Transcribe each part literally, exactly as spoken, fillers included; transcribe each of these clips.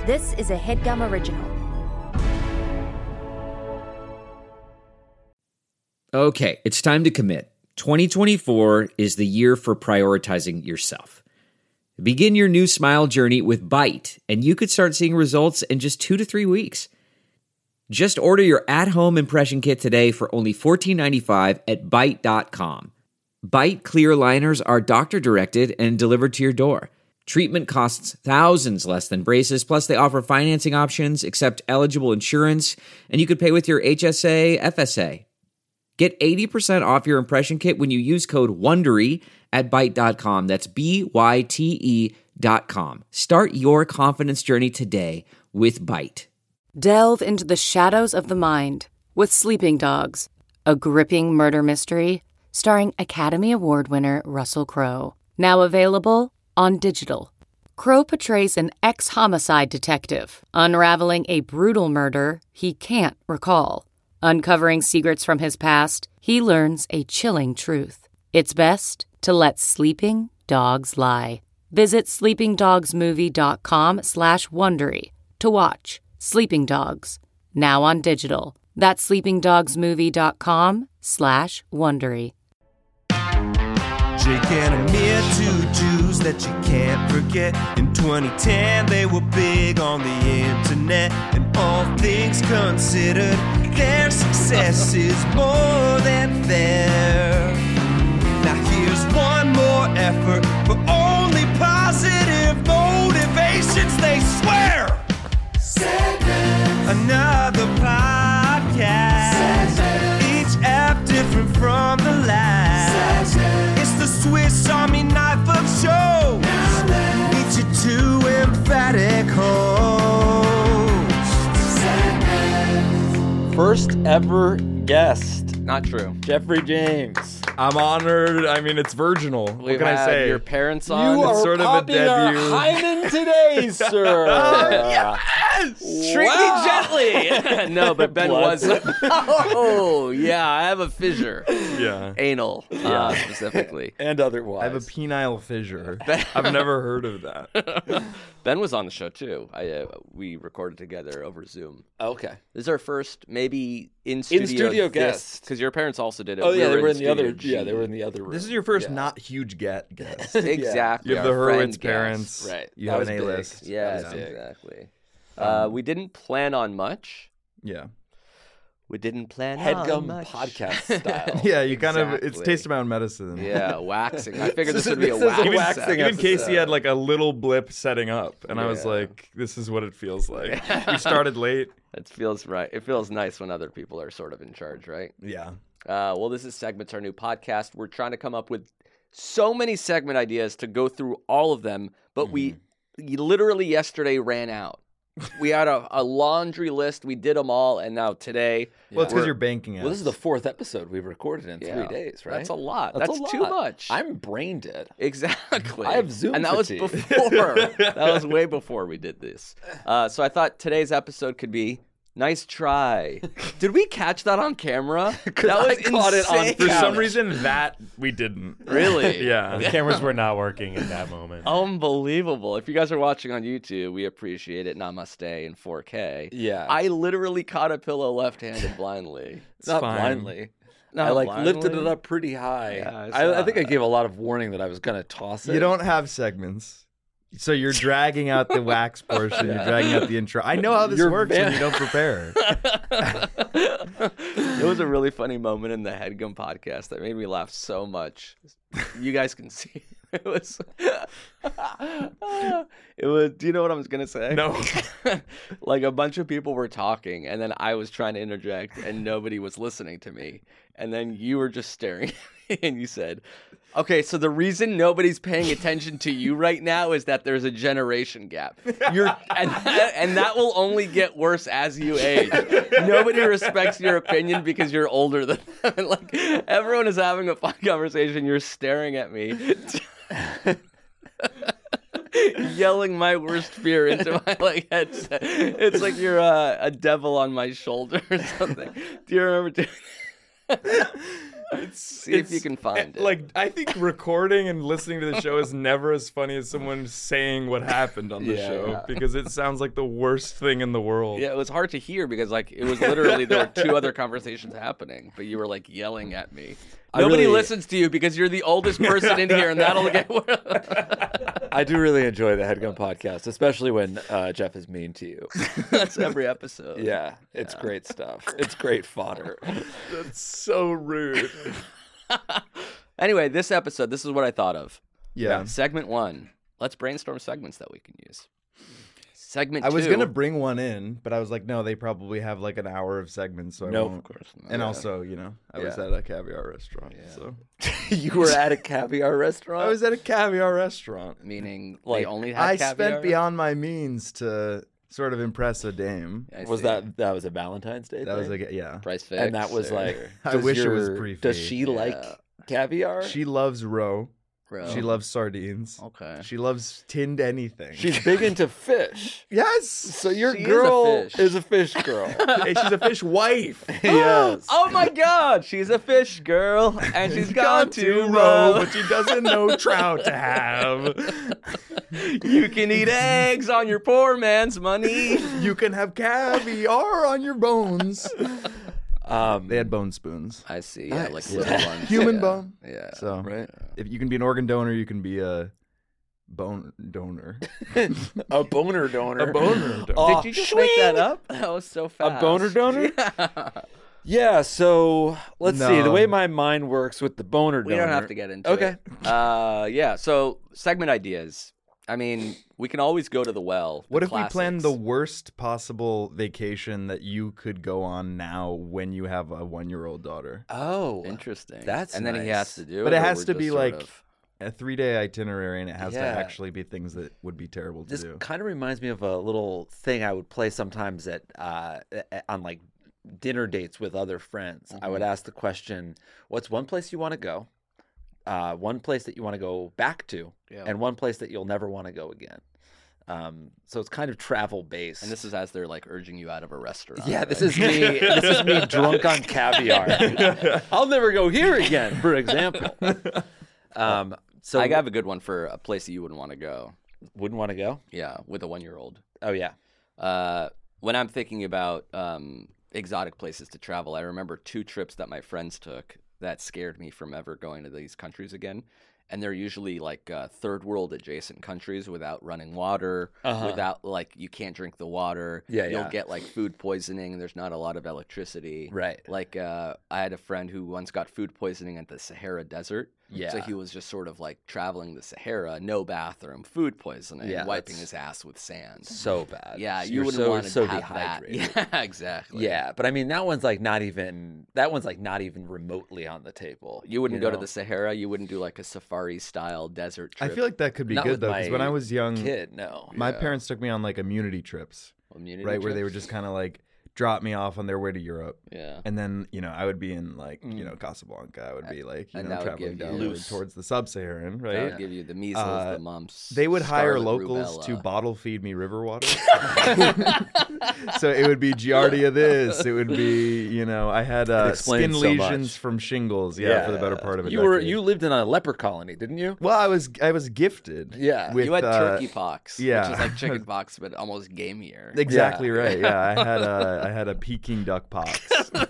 This is a HeadGum original. Okay, it's time to commit. twenty twenty-four is the year for prioritizing yourself. Begin your new smile journey with Byte, and you could start seeing results in just two to three weeks. Just order your at-home impression kit today for only fourteen ninety-five at byte dot com. Byte clear liners are doctor-directed and delivered to your door. Treatment costs thousands less than braces, plus they offer financing options, accept eligible insurance, and you could pay with your H S A, F S A. Get eighty percent off your impression kit when you use code WONDERY at byte dot com. That's B Y T E dot com. Start your confidence journey today with Byte. Delve into the shadows of the mind with Sleeping Dogs, a gripping murder mystery starring Academy Award winner Russell Crowe. Now available on digital. Crowe portrays an ex-homicide detective unraveling a brutal murder he can't recall. Uncovering secrets from his past, he learns a chilling truth. It's best to let sleeping dogs lie. Visit sleepingdogsmovie.com slash Wondery to watch Sleeping Dogs, now on digital. That's sleepingdogsmovie.com slash Wondery. Jake and Amir, two Jews that you can't forget. In twenty ten, they were big on the internet. And all things considered, their success is more than fair. Now here's one more effort for only positive motivations, they swear. Segment. Another podcast. Segment. Each app different from the last. Segment. It's the Swiss Army knife of shows. Meet your two emphatic hosts. Segment. First ever guest, Not true. Jeffrey James. I'm honored. I mean, it's virginal. What We've can I had say? your parents on. You It's are sort of a popping our debut. hymen today, sir. Yes! Treat Wow. me gently. No, but Ben Blood. was. Oh, yeah, I have a fissure. Yeah. Anal, uh, specifically. And otherwise. I have a penile fissure. Ben- I've never heard of that. Ben was on the show, too. I uh, We recorded together over Zoom. Okay. This is our first, maybe, in-studio In-studio guest. Because your parents also did it. Oh, We yeah, they were in the Studio other. G. Yeah, they were in the other room. This is your first Yeah. not huge get guest. Exactly. You have the our friend Hurwitz guest. parents. Right. You That have was an big. A-list. Yes, That was big. exactly. Uh, we didn't plan on much. Yeah. We didn't plan on Headgum much. podcast style. Yeah, you kind of, it's Exactly. taste of my own medicine. Yeah, waxing. I figured this would be a This is a wax. waxing episode. Even Casey had like a little blip setting up, and I was Yeah. like, "This is what it feels like." We started late. It feels right. It feels nice when other people are sort of in charge, right? Yeah. Uh, well, this is Segments, our new podcast. We're trying to come up with so many segment ideas to go through all of them, but we literally yesterday ran out. We had a, a laundry list. We did them all, and now today. Well, it's because we're- you're banking it. Well, this is the fourth episode we've recorded in Yeah, three days, right? That's a lot. That's, That's, a too lot. much. I'm brain dead. Exactly. I have Zoom And that fatigue. was before. That was way before we did this. Uh, so I thought today's episode could be nice try. Did we catch that on camera? That I was caught it on- insane. for For some reason, that we didn't. Really? Yeah. The cameras were not working at that moment. Unbelievable. If you guys are watching on YouTube, we appreciate it. Namaste in four K. Yeah. I literally caught a pillow left-handed blindly. Not fine. blindly. Not I like blindly? lifted it up pretty high. Yeah, I I, saw I think I that. gave a lot of warning that I was gonna toss it. You don't have segments. So you're dragging out the wax portion. You're dragging out the intro. I know how this You're works van- when you don't prepare. It was a really funny moment in the Headgum podcast that made me laugh so much. You guys can see. It was. It was. Do you know what I was gonna say? No. Like a bunch of people were talking, and then I was trying to interject, and nobody was listening to me. And then you were just staring at me, and you said, "Okay, so the reason nobody's paying attention to you right now is that there's a generation gap. You're, and that, and that will only get worse as you age. Nobody respects your opinion because you're older than them. And like everyone is having a fun conversation. You're staring at me." Yelling my worst fear into my like headset. It's like you're uh, a devil on my shoulder or something. Do you remember doing See if you can find it. Like, I think recording and listening to the show is never as funny as someone saying what happened on the Yeah, show yeah. because it sounds like the worst thing in the world. Yeah, it was hard to hear because like it was literally there were two other conversations happening, but you were like yelling at me. I Nobody really- listen to you because you're the oldest person in here, and that'll get. I do really enjoy the Headgun podcast, especially when uh, Jeff is mean to you. That's every episode. Yeah, it's great stuff. It's great fodder. That's so rude. Anyway, this episode, this is what I thought of. Yeah. Segment one. Let's brainstorm segments that we can use. Segment I was two. gonna bring one in, but I was like, no, they probably have like an hour of segments, so I No, won't. of course not. And Yeah. also, you know, I was Yeah. at a caviar restaurant, so You were at a caviar restaurant? I was at a caviar restaurant. Meaning Like, they only had I caviar? spent beyond my means to sort of impress a dame. I Was see. that that was a Valentine's Day? That was thing? like, yeah. price fix? and that was or- like. I does wish it was your- pre-fake. Does she like Yeah. caviar? She loves roe. Bro. She loves sardines. Okay. She loves tinned anything. She's big into fish. yes. So your She is a girl fish. is a fish girl. Hey, she's a fish wife. yes. Oh my God! She's a fish girl, and she's gone to roe, row. but she doesn't know trout to have. You can eat eggs on your poor man's money. You can have caviar on your bones. Um, They had bone spoons. I see. Yeah, like Nice. little Yeah. ones. Human yeah. bone. Yeah. So right. if you can be an organ donor, you can be a bone donor. A boner donor. A boner donor. Oh, Did you just make that up? That was so fast. boner donor? Yeah. Yeah, so let's see. The No. way my mind works with the boner We donor. don't have to get into Okay. it. Uh, yeah. So segment ideas. I mean, we can always go to the well. the What if we planned the classics. worst possible vacation that you could go on now when you have a one-year-old daughter? Oh, Interesting. That's and then he nice. has to do it. But it or has we're to just be sort like of- a three-day itinerary, and it has to Yeah. actually be things that would be terrible to This do. kind of reminds me of a little thing I would play sometimes at uh, a- on like dinner dates with other friends. I would ask the question, "What's one place you want to go? Uh, one place that you want to go back to, Yeah. and one place that you'll never want to go again." Um, so it's kind of travel based. And this is as they're like urging you out of a restaurant. yeah, this right? is me. This is me drunk on caviar. I'll never go here again, for example. Um, so I have a good one for a place that you wouldn't want to go. wouldn't want to go. Yeah, with a one-year-old. Oh yeah. Uh, when I'm thinking about um, exotic places to travel, I remember two trips that my friends took that scared me from ever going to these countries again. And they're usually like uh, third world adjacent countries without running water, Uh-huh. without like you can't drink the water. Yeah, You'll yeah. get like food poisoning. And there's not a lot of electricity. Right. Like uh, I had a friend who once got food poisoning at the Sahara Desert. So Yeah. he was just sort of like traveling the Sahara, no bathroom, food poisoning, Yeah, wiping that's- his ass with sand. So bad. Yeah, So you you're wouldn't so, want to so have dehydrated. that. Yeah, exactly. Yeah, but I mean that one's like not even that one's like not even remotely on the table. You wouldn't go to know? the Sahara. You wouldn't do like a safari style desert I trip. feel like that could be Not good with though, because when my I was young, kid, no. my Yeah. parents took me on like immunity trips, Community right, where they would trips? just kind of like drop me off on their way to Europe. Yeah. And then, you know, I would be in like, you know, Casablanca. I would be like, you And know, that would traveling give you- downward Loose. towards the sub-Saharan, That right? would give you the measles, Uh, the mumps. They would hire scarlet locals to rubella. bottle feed me river water. So it would be Giardia this. It would be, you know, I had uh, explains skin so lesions much. from shingles, yeah, for the better part of a You were decade. you lived in a leper colony, didn't you? Well, I was I was gifted. Yeah. with, You had uh, turkey pox, yeah. which is like chicken pox, but almost gamier. Exactly right. Yeah, I had a I had a Peking duck pox.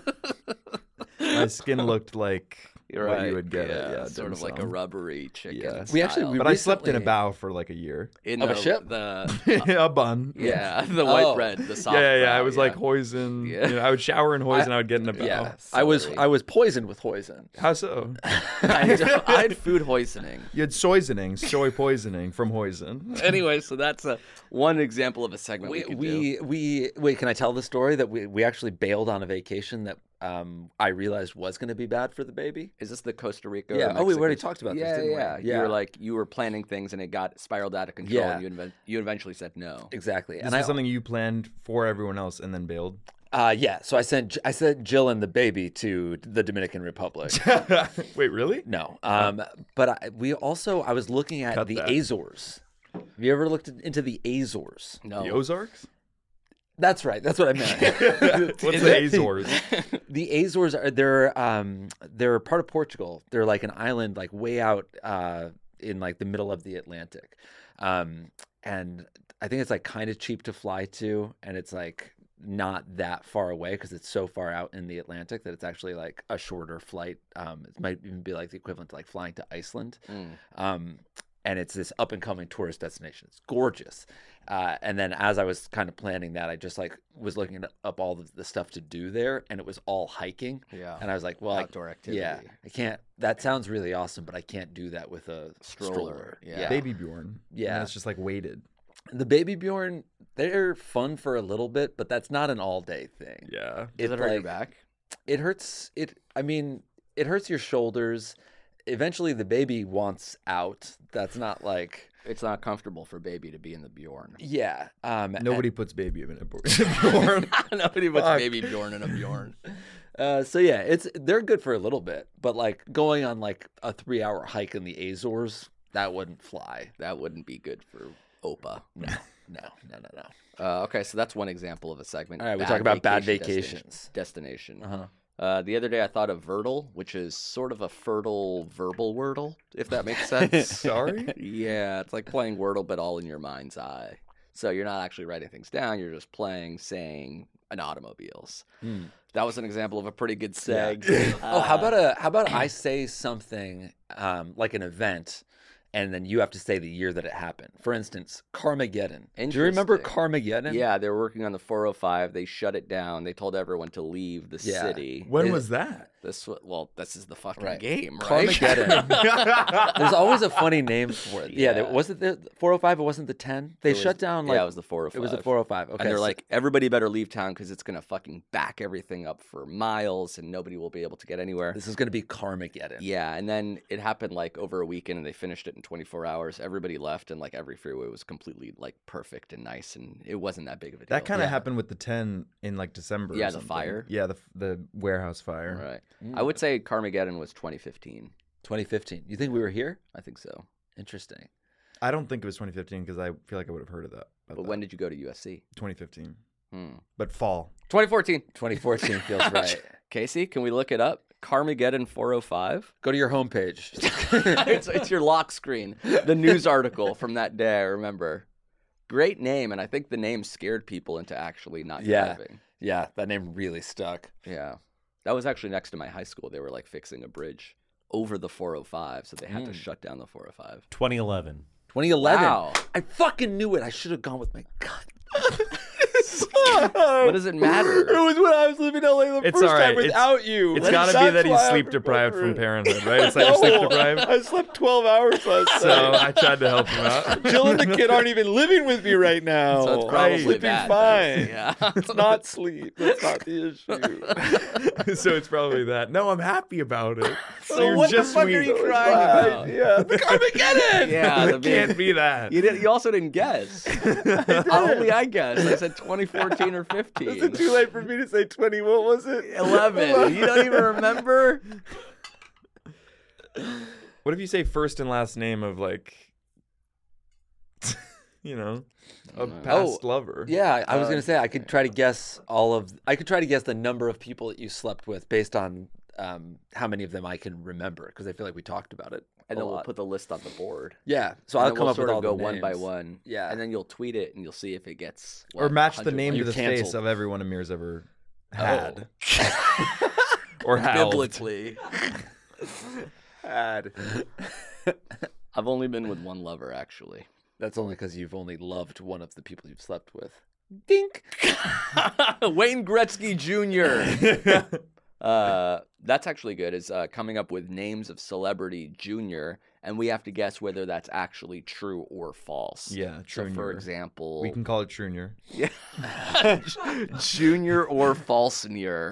My skin looked like You're what right. you would get yeah, at yeah, sort dim of like a sum. rubbery chicken. Yeah. We actually- style. we But I slept in a recently- bow for like a year. in of a the, ship? The a bun. yeah, the white Oh. bread, the soft. Yeah, yeah, yeah. brown, I was yeah. like hoisin. Yeah. You know, I would shower in hoisin. I, would get in a bow. Yeah. I was celery. I was poisoned with hoisin. How so? I had, I had food poisoning. You had soisoning, soy poisoning from hoisin. Anyway, so that's a one example of a segment we, We could do. we, we wait, can I tell the story that we, we actually bailed on a vacation that um I realized was going to be bad for the baby? Is this the Costa Rica? Yeah. or Oh, we Mexico- already talked about this, yeah, didn't we? yeah. You Yeah. were like you were planning things and it got spiraled out of control. Yeah. And you, inven- you eventually said no. Exactly. This and was I something you planned for everyone else and then bailed. uh yeah, so I sent I sent Jill and the baby to the Dominican Republic. Wait, really? No. Um but I, we also I was looking at Cut the that. Azores. Have you ever looked into the Azores? No. The Ozarks? That's right. That's what I meant. What's the Azores? The Azores are they're um they're part of Portugal. They're like an island like way out uh in like the middle of the Atlantic. Um and I think it's like kind of cheap to fly to, and it's like not that far away because it's so far out in the Atlantic that it's actually like a shorter flight. Um it might even be like the equivalent to like flying to Iceland. Mm. Um and it's this up and coming tourist destination. It's gorgeous. Uh, and then as I was kind of planning that, I just like was looking up all the, the stuff to do there, and it was all hiking. Yeah. And I was like, well, Outdoor I, activity. yeah, I can't. That sounds really awesome, but I can't do that with a Stroller, stroller. yeah. Baby Bjorn. Yeah. And it's just like weighted. The Baby Bjorn, they're fun for a little bit, but that's not an all day thing. Yeah. Does it hurt like, your back? It hurts. It. I mean, it hurts your shoulders. Eventually, the baby wants out. That's not like. It's not comfortable for baby to be in the Bjorn. Yeah. Um, Nobody puts baby in a Bjorn. Nobody puts Fuck. baby Bjorn in a Bjorn. Uh, so yeah, it's they're good for a little bit, but like going on like a three hour hike in the Azores, that wouldn't fly. That wouldn't be good for Opa. No, no, no, no, no. Uh, okay, so that's one example of a segment. All right, we Bad talk about bad vacation vacations. Destination. destination. Uh-huh. Uh, the other day I thought of Wordle, which is sort of a fertile verbal Wordle, if that makes sense. Sorry? Yeah, it's like playing Wordle, but all in your mind's eye. So you're not actually writing things down. You're just playing, saying, an automobiles. Mm. That was an example of a pretty good seg. Oh, how about a how about I say something um, like an event, and then you have to say the year that it happened. For instance, Carmageddon. Do you remember Interesting. Carmageddon? Yeah, they were working on the four oh five. They shut it down. They told everyone to leave the Yeah. city. When It- was that? This wa- well, this is the fucking Right. game, right? Carmageddon. There's always a funny name for it. Yeah, Yeah. there, was it the four oh five? It wasn't the ten. They It was- shut down like yeah, it was the four oh five. it was the four oh five. Okay, and they're so- like, everybody better leave town because it's gonna fucking back everything up for miles, and nobody will be able to get anywhere. this is going to be Carmageddon. Yeah, and then it happened like over a weekend, and they finished it in twenty-four hours. Everybody left, and like every freeway was completely like perfect and nice, and it wasn't that big of a deal. That kind of Yeah. happened with the ten in like December. or Yeah, the something. fire? Yeah, the the warehouse fire. right. Mm. I would say Carmageddon was twenty fifteen. twenty fifteen. You think we were here? I think so. Interesting. I don't think it was twenty fifteen because I feel like I would have heard of that. about But that. when did you go to U S C? twenty fifteen, Hmm. but fall. twenty fourteen. twenty fourteen feels right. Casey, can we look it up? Carmageddon four oh five. Go to your homepage. it's, it's your lock screen. The news article from that day, I remember. Great name, and I think the name scared people into actually not Yeah. driving. Yeah, that name really stuck. Yeah. That was actually next to my high school. They were like fixing a bridge over the four oh five, so they had to Mm. shut down the four oh five. twenty eleven. twenty eleven. Wow. I fucking knew it. I should have gone with my gut. What does it matter? It was when I was living in L A the It's first all right. time It's- without you. It's That's got to be that he's why I sleep deprived from remember it. parenthood, right? It's like you're sleep No, deprived. I slept twelve hours last So night. I tried to help him out. Jill and the kid aren't even living with me right now. So it's I'm probably sleeping that. fine. Yeah. It's not sleep. That's not the issue. So it's probably that. No, I'm happy about it. So you're what the just fuck are sweet. you It's crying fine. about? Yeah, the Carmageddon. Yeah, the It big- can't be that. You, did, you also didn't guess. Only I guessed. I said twenty fourteen or fifteen. Is it too late for me to say twenty? What was it? eleven. You don't even remember? What if you say first and last name of like, you know, a past lover? Yeah, I was Uh, gonna say I could try to guess all of. I could try to guess the number of people that you slept with based on um, how many of them I can remember because I feel like we talked about it. And a then we'll lot. put the list on the board. Yeah, so And I'll then come we'll up sort with of all go the one by names. one. Yeah. And then you'll tweet it and you'll see if it gets. Or what, match the one hundred name to You're the face canceled. of everyone Amir's ever had. Or howled. Biblically. Had. I've only been with one lover, actually. That's only because you've only loved one of the people you've slept with. Dink. Wayne Gretzky Junior Uh, that's actually good. Is uh, coming up with names of celebrity junior, and we have to guess whether that's actually true or false. Yeah, So, for Junior. example, We can call it Junior. yeah, junior or false-nier.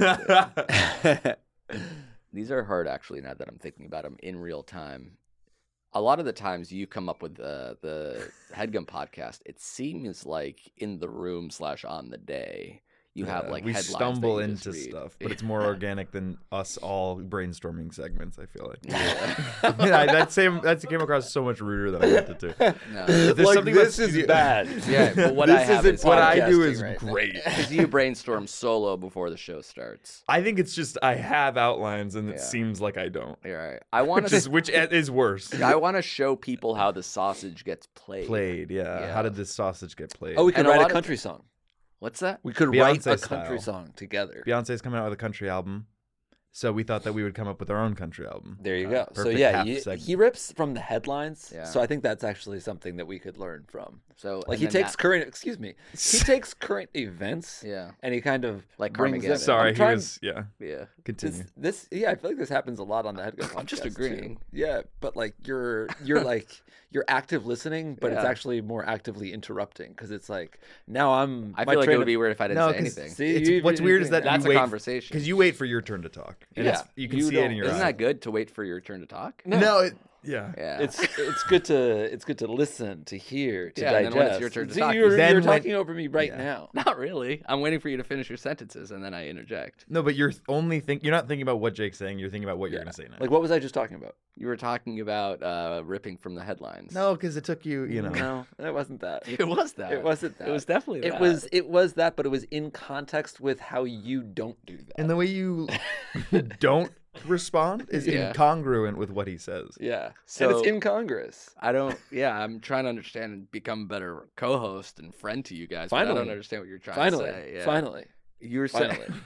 These are hard, actually. Now that I'm thinking about them in real time, a lot of the times you come up with the the Headgum podcast. It seems like in the room slash on the day. you have Yeah, like we headlines stumble that you just into read. stuff, but it's more organic than us all brainstorming segments. I feel like. Yeah. yeah, that same that came across so much ruder than I meant it to. No. There's like, something this that's- is bad. Yeah, but what This I have isn't is What I do podcasting is right now. great. because you brainstorm solo before the show starts. I think it's just I have outlines and it Yeah. seems like I don't. All right, I want Which is to. which is worse. I want to show people how the sausage gets played. Played, yeah. Yeah. How did this sausage get played? Oh, we could And a write lot a of- country song. What's that? We could write Beyonce a country style. song together. Beyonce's coming out with a country album, so we thought that we would come up with our own country album. There you go. So Perfect yeah, half you, segment. he rips from the headlines. Yeah. So I think that's actually something that we could learn from. So Like and he then takes that- current, excuse me, he takes current events. Yeah. And he kind of Like brings them. Carmageddon. Sorry, I'm he trying- was yeah. Yeah. Continue. This, this, yeah, I feel like this happens a lot on the Headgun. I'm just podcast, too. agreeing. Yeah, but like you're, you're like you're active listening, but it's Yeah. actually more actively interrupting because it's like now I'm. I my feel like it train would of- be weird if I didn't No, say 'cause anything. See, It's, you- what's you- weird is that That's you a wait conversation. because you wait for your turn to talk. And Yeah, it's, you can you see it in don't- your Isn't eyes. that good to wait for your turn to talk? No, it, Yeah. Yeah. It's it's good to it's good to listen, to hear, to Yeah, and then digest. when it's your turn to See, talk, you're, then you're when- talking over me right Yeah. now. Not really. I'm waiting for you to finish your sentences and then I interject. no, but you're only think you're not thinking about what Jake's saying. You're thinking about what you're Yeah. gonna say now. Like what was I just talking about? You were talking about uh, ripping from the headlines. no, because it took you. You know. No, it wasn't that. It was that. It wasn't that. It was definitely that. It was it was that, but it was in context with how you don't do that. And the way you don't respond is Yeah. incongruent with what he says. yeah, So- and it's incongruous. I don't. Yeah, I'm trying to understand and become a better co-host and friend to you guys. but I Finally. don't understand what you're trying Finally, to say. Yeah. finally, You were saying. finally.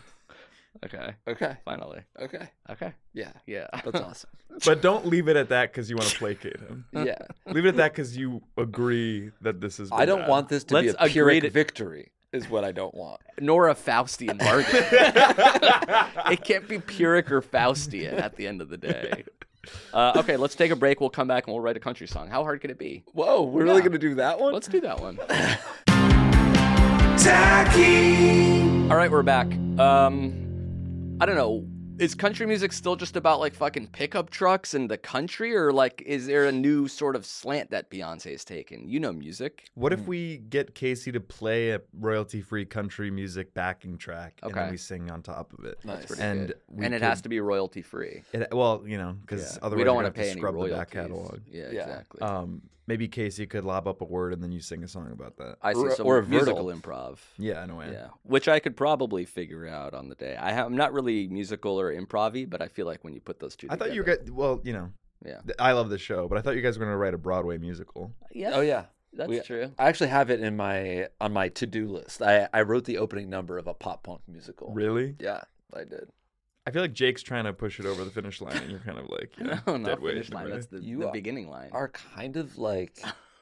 Okay. Okay, Finally. okay, Okay. yeah, Yeah. that's awesome. But don't leave it at that because you want to placate him. Yeah, Leave it at that because you agree that this is. I don't want this to Let's be a agree Pyrrhic to- victory. Is what I don't want. Nor a Faustian bargain. It can't be Pyrrhic or Faustian at the end of the day. Uh, okay, let's take a break. We'll come back and we'll write a country song. How hard could it be? Whoa, we're really Yeah. gonna do that one? Let's do that one. Tacky. All right, we're back. Um, I don't know. Is country music still just about like fucking pickup trucks and the country, or like is there a new sort of slant that Beyonce's taken? You know music. What if we get Casey to play a royalty-free country music backing track, and Okay. then we sing on top of it? Nice. Pretty And good. we and it could- has to be royalty free. It, well, you know, because Yeah. otherwise We don't want want to pay any scrub royalties. the back catalog. Yeah, Yeah. exactly. Um, maybe Casey could lob up a word and then you sing a song about that. I see or- some or a musical vertal. improv. Yeah, in a way. Yeah, which I could probably figure out on the day. I ha- I'm not really musical or improv-y, but I feel like when you put those two I together. thought you were good. Well, you know, Yeah. th- I love the show, but I thought you guys were going to write a Broadway musical. Yeah. Oh yeah, That's We- true. I actually have it in my on my to do list. I I wrote the opening number of a pop punk musical. Really? Yeah, I did. I feel like Jake's trying to push it over the finish line, and you're kind of like, you know, No, dead not weight finish in a line. way. That's the, You the are- beginning line. Are kind of like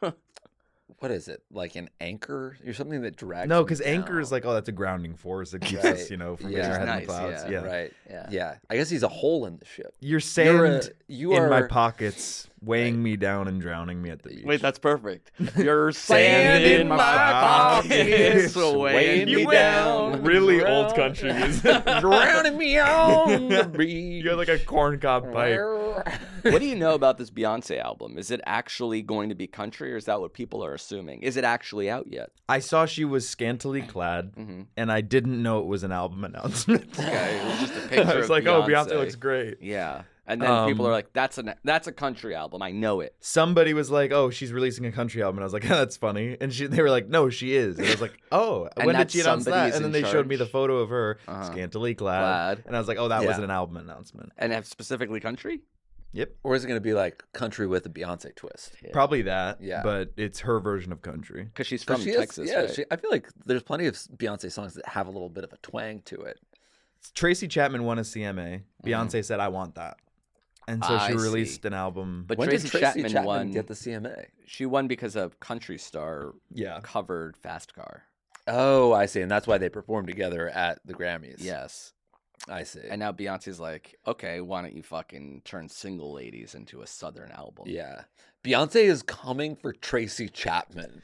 what is it? Like an anchor? You're something that drags. No, me because anchor is down. like, oh, that's a grounding force that keeps Right. us, you know, from Yeah. getting our Which head is in the nice, clouds. yeah. Yeah. right. Yeah. Yeah. I guess he's a hole in the ship. You're You're a- sand you in my are- pockets, weighing me down and drowning me at the beach. Wait, that's perfect. You're sand Sand in my pockets, pockets, weighing weighing me me down. down. Really old country music. Drowning me on the beach. You got like a corncob pipe. What do you know about this Beyonce album? Is it actually going to be country, or is that what people are assuming? Is it actually out yet? I saw she was scantily clad, Mm-hmm. and I didn't know it was an album announcement. Okay, it was just a picture. I was of like, oh, Beyonce looks great. Yeah, and then people Um, are like, "That's a that's a country album. I know it." Somebody was like, "Oh, she's releasing a country album," and I was like, "Yeah, that's funny." And she, they were like, "No, she is." And I was like, "Oh, And when that did she announce somebody that?" is And then in they showed me the charge? photo of her Uh-huh. scantily clad, Glad. and I was like, "Oh, that Yeah. was an album announcement." And have specifically country. Yep, Or is it going to be like country with a Beyonce twist? probably that. Yeah. but it's her version of country. Because she's 'Cause from she is- Texas, yeah, right? she, I feel like there's plenty of Beyonce songs that have a little bit of a twang to it. Tracy Chapman won a C M A. Beyonce said, "I want that," and so I she see. released an album. But when Tracy, did Tracy Chapman, Chapman, won. get the C M A? She won because a country star yeah, covered Fast Car. Oh, I see, and that's why they performed together at the Grammys. Yes. I see. And now Beyonce's like, okay, why don't you fucking turn Single Ladies into a Southern album? Yeah, Beyonce is coming for Tracy Chapman.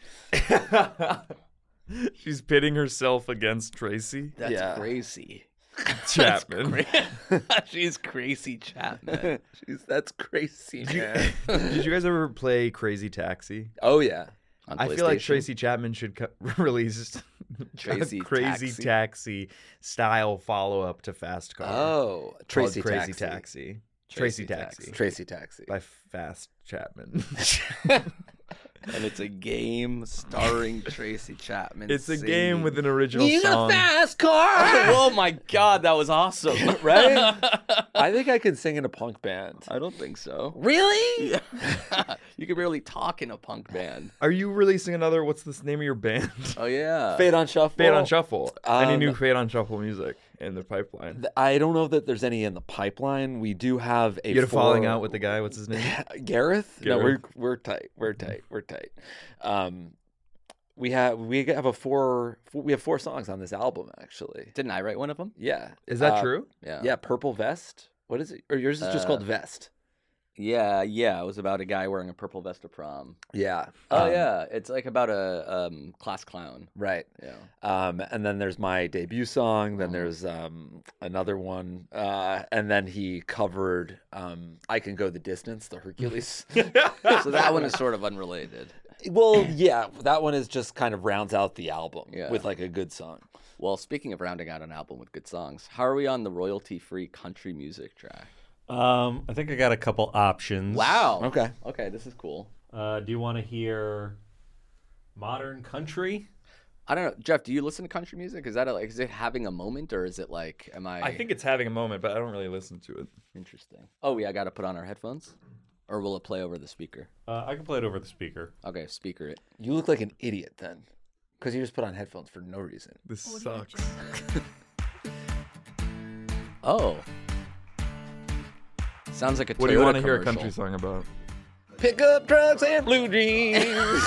She's pitting herself against Tracy That's Yeah. crazy. Chapman. She's crazy Chapman. Jeez, that's crazy, man. Did you guys ever play Crazy Taxi? Oh yeah, On I feel like PlayStation. Tracy Chapman should co- release Tracy a crazy Taxi. taxi style follow up to Fast Car. Oh, called Tracy Crazy Taxi. Taxi. Tracy Tracy Taxi. Taxi. Tracy Taxi. By Fast Chapman. And it's a game starring Tracy Chapman. It's a singing. game with an original song. fast car. Oh my god, that was awesome! Right? I think I could sing in a punk band. I don't think so. Really? You could barely talk in a punk band. Are you releasing another? What's the name of your band? Oh yeah. Fade on Shuffle. Fade on Shuffle. Any Um, new Fade on Shuffle music in the pipeline? Th- I don't know that there's any in the pipeline. We do have a You had a falling four- out with the guy. What's his name? Gareth? No, we're Gareth. we're tight. We're tight. We're tight. Um, we have we have a four, four. We have four songs on this album, actually. Didn't I write one of them? Yeah. Is that Uh, true? Yeah. Yeah. Purple Vest. What is it? Or yours is just Uh, called Vest. Yeah, yeah. It was about a guy wearing a purple vest to prom. Yeah. Oh Um, yeah, it's like about a um, class clown. Right. Yeah. Um, and then there's my debut song. Uh-huh. Then there's um, another one. Uh, and then he covered um, I Can Go the Distance, the Hercules. So that one is sort of unrelated. Well, yeah, that one is just kind of rounds out the album Yeah. with like a good song. Well, speaking of rounding out an album with good songs, how are we on the royalty-free country music track? Um, I think I got a couple options. Wow. Okay. Okay, this is cool. Uh, do you want to hear modern country? I don't know, Jeff. Do you listen to country music? Is that a, like, is it having a moment, or is it like, am I? I think it's having a moment, but I don't really listen to it. Interesting. Oh, yeah, I got to put on our headphones, or will it play over the speaker? Uh, I can play it over the speaker. Okay, speaker it. You look like an idiot then, because you just put on headphones for no reason. This sucks. Oh. Sounds like a What do you want to hear a country song about? Pickup trucks and blue jeans.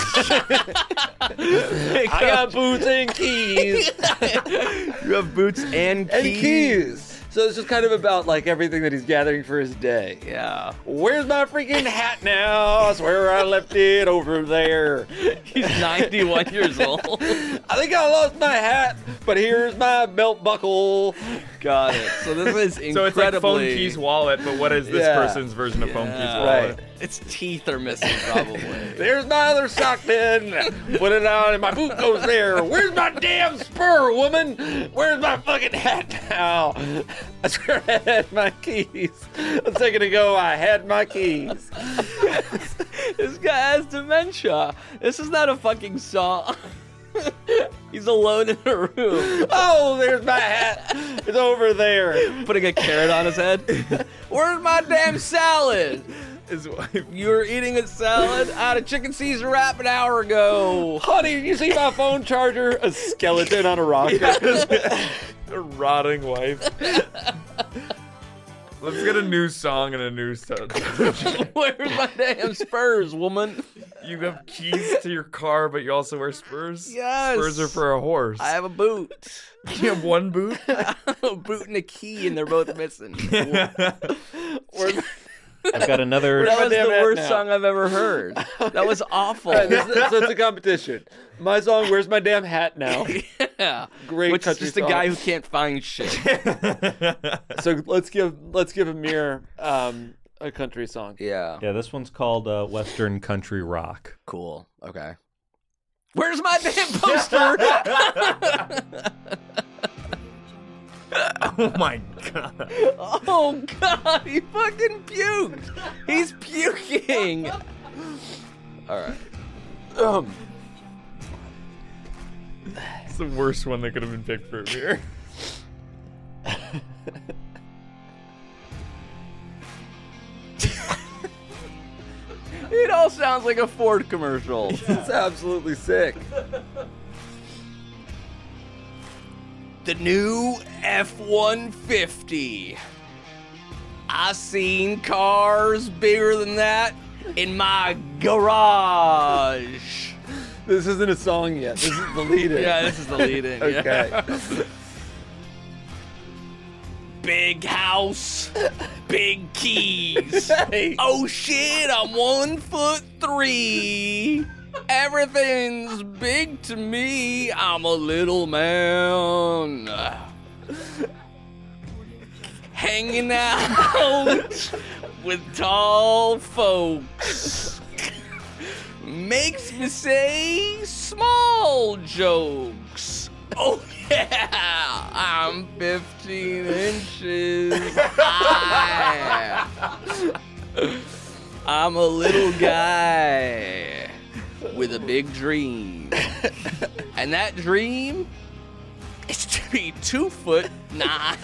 I got boots and keys. You have boots and keys. And keys. So it's just kind of about like everything that he's gathering for his day. Yeah. Where's my freaking hat now? I swear I left it over there. He's ninety-one years old. I think I lost my hat, but here's my belt buckle. Got it. So this is incredibly... So it's like Phone Keys Wallet, but what is this Yeah. person's version of Phone Keys Yeah. Wallet? Right. Its teeth are missing, probably. There's my other sock then. Put it on and my boot goes there. Where's my damn spur, woman? Where's my fucking hat now? I swear I had my keys. A second ago I had my keys. This guy has dementia. This is not a fucking song. He's alone in a room, Oh, there's my hat. It's over there. putting a carrot on his head. Where's my damn salad? His wife. You were eating a salad? I had a chicken Caesar wrap an hour ago. Honey, you see my phone charger? A skeleton on a rocker. A rotting wife. Let's get a new song and a new song. Where's my damn spurs, woman? You have keys to your car, but you also wear spurs? Yes. Spurs are for a horse. I have a boot. You have one boot? A boot and a key, and they're both missing. Where's- I've got another. That was damn the hat worst now. song I've ever heard. That was awful. All right, this is- so it's a competition. My song, Where's My Damn Hat Now? Yeah. Great Which is country just a song. guy who can't find shit. So let's give let's give Amir um, a country song. Yeah. Yeah, this one's called uh, Western Country Rock. Cool. Okay. Where's my damn poster? Oh my god. Oh god, he fucking puked. He's puking. All right. Um, It's the worst one that could have been picked for Amir. It all sounds like a Ford commercial. it's absolutely sick. The new F one fifty. I seen cars bigger than that in my garage. This isn't a song yet. This is the lead-in. Yeah, this is the lead-in. Okay. Yeah. Big house, big keys. Hey. Oh shit, I'm one foot three. Everything's big to me. I'm a little man. Hanging out with tall folks makes me say small jokes. Oh yeah, I'm fifteen inches high. I'm a little guy with a big dream, and that dream is to be two foot nine.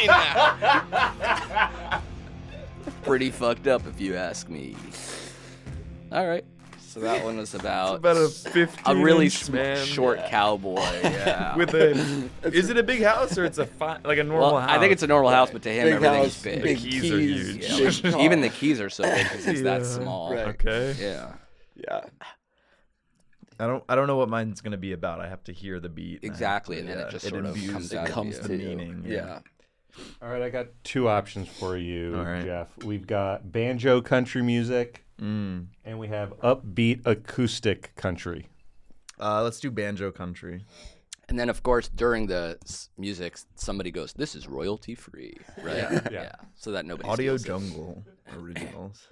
Pretty fucked up, if you ask me. All right. So that one was about, About a fifteen a really inch sm- man short cowboy. Yeah. with a. Is it a big house or it's a fi- like a normal well, house? I think it's a normal house, but to him, Big everything's house, big. The big keys are huge. Yeah. big Even car. the keys are so big because it's that Yeah. small. Right. Okay. Yeah. Yeah. I don't. I don't know what mine's gonna be about. I have to hear the beat. and I- Exactly, and then yeah, it just sort of imbues- comes it out of comes you. to meaning. Yeah. All right, I got two options for you, All right. Jeff. We've got banjo country music, Mm. and we have upbeat acoustic country. Uh, let's do banjo country. And then, of course, during the s- music, somebody goes, "This is royalty free," right? Yeah. Yeah. So that nobody Audio steals it. Jungle originals.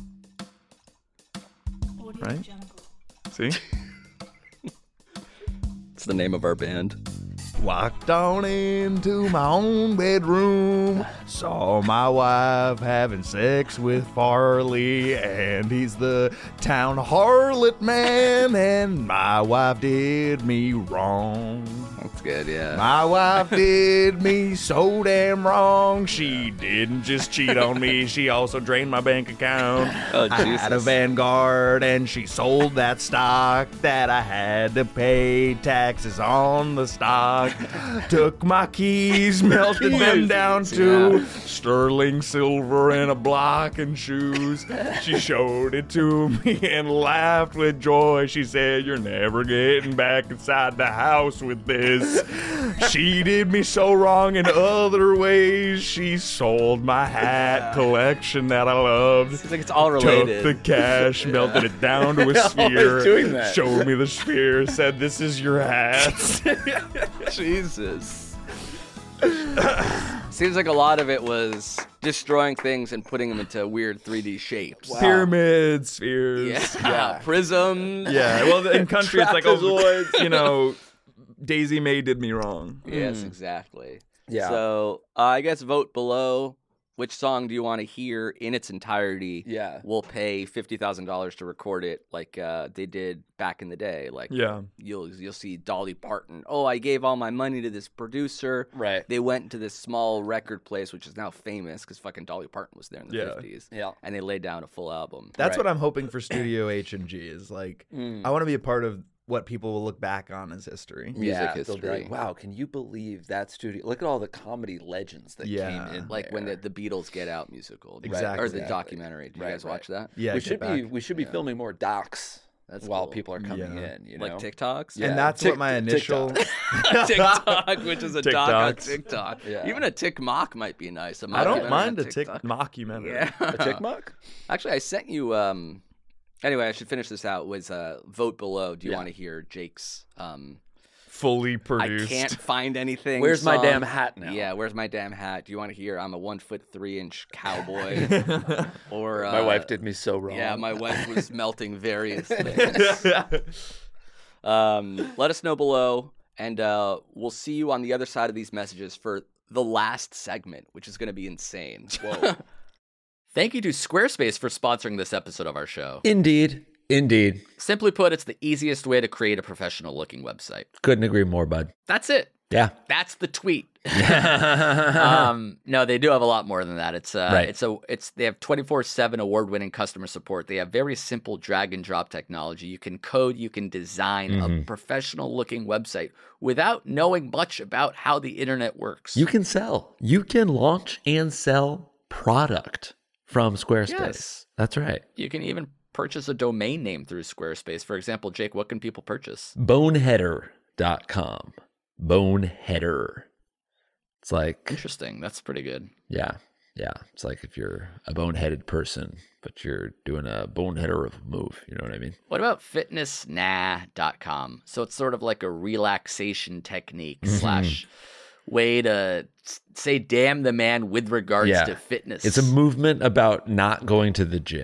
Audio Right? Jungle. See? It's the name of our band. Walked on into my own bedroom, saw my wife having sex with Farley, and he's the town harlot man, and my wife did me wrong. That's good, yeah. My wife did me so damn wrong. She didn't just cheat on me, she also drained my bank account. Oh, I had a Jesus. Vanguard and she sold that stock that I had to pay taxes on the stock. Took my keys, melted them down to sterling silver and a block and shoes. She showed it to me and laughed with joy. She said, "You're never getting back inside the house with this." She did me so wrong in other ways. She sold my hat collection that I loved. It's like it's all Took related. the cash, melted it down to a sphere, doing that. showed me the sphere, said, "This is your hat." Jesus. Seems like a lot of it was destroying things and putting them into weird three D shapes. Pyramids, spheres. Yeah. yeah. Prisms. Yeah, well, in country, it's like, oh, Trapezoids. you know, Daisy May did me wrong. Yes, exactly. Yeah. So uh, I guess vote below. Which song do you want to hear in its entirety? Yeah. We'll pay fifty thousand dollars to record it, like uh, they did back in the day. Like, Yeah. you'll you'll see Dolly Parton. Oh, I gave all my money to this producer. Right. They went to this small record place, which is now famous because fucking Dolly Parton was there in the Yeah. fifties. Yeah. And they laid down a full album. That's Right. what I'm hoping for Studio H and G is like, Mm. I want to be a part of what people will look back on as history. Music yeah, they'll be history. like, wow, can you believe that studio? Look at all the comedy legends that Yeah. came in. Like when the, there. the Beatles Get Out musical. Exactly. Or the Exactly. documentary. Did you Right, guys right. watch that? Yeah, we Get should Back. be we should be filming more docs That's while cool. people are coming Yeah. in. You know, Like TikToks? Yeah. And that's Tik- what my TikTok. initial. TikTok, which is a doc on TikToks. TikTok. Yeah. Even a tick mock might be nice. A I don't mockumentary mind on a tick TikTok. mockumentary. Yeah. a tickmuck. Actually, I sent you. Um, anyway, I should finish this out. Was uh, vote below. Do you Yeah. want to hear Jake's? Um, Fully produced. I can't find anything. Where's my song. damn hat now? Yeah, where's my damn hat? Do you want to hear? I'm a one foot three inch cowboy. Or uh, My wife did me so wrong. Yeah, my wife was melting various things. Um, let us know below, and uh, we'll see you on the other side of these messages for the last segment, which is going to be insane. Whoa. Thank you to Squarespace for sponsoring this episode of our show. Indeed. Indeed. Simply put, it's the easiest way to create a professional looking website. Couldn't agree more, bud. That's it. Yeah. That's the tweet. um, no, they do have a lot more than that. It's uh, Right. it's a it's they have twenty-four seven award-winning customer support. They have very simple drag and drop technology. You can code, you can design a professional-looking website without knowing much about how the internet works. You can sell. You can launch and sell product from Squarespace. Yes. That's right. You can even purchase a domain name through Squarespace. For example, Jake, what can people purchase? Boneheader dot com. Boneheader. It's like, Interesting. That's pretty good. yeah, yeah. It's like if you're a boneheaded person, but you're doing a boneheader of a move. You know what I mean? What about fitness nah dot com? So it's sort of like a relaxation technique slash way to s- say damn the man with regards Yeah. to fitness. It's a movement about not going to the gym.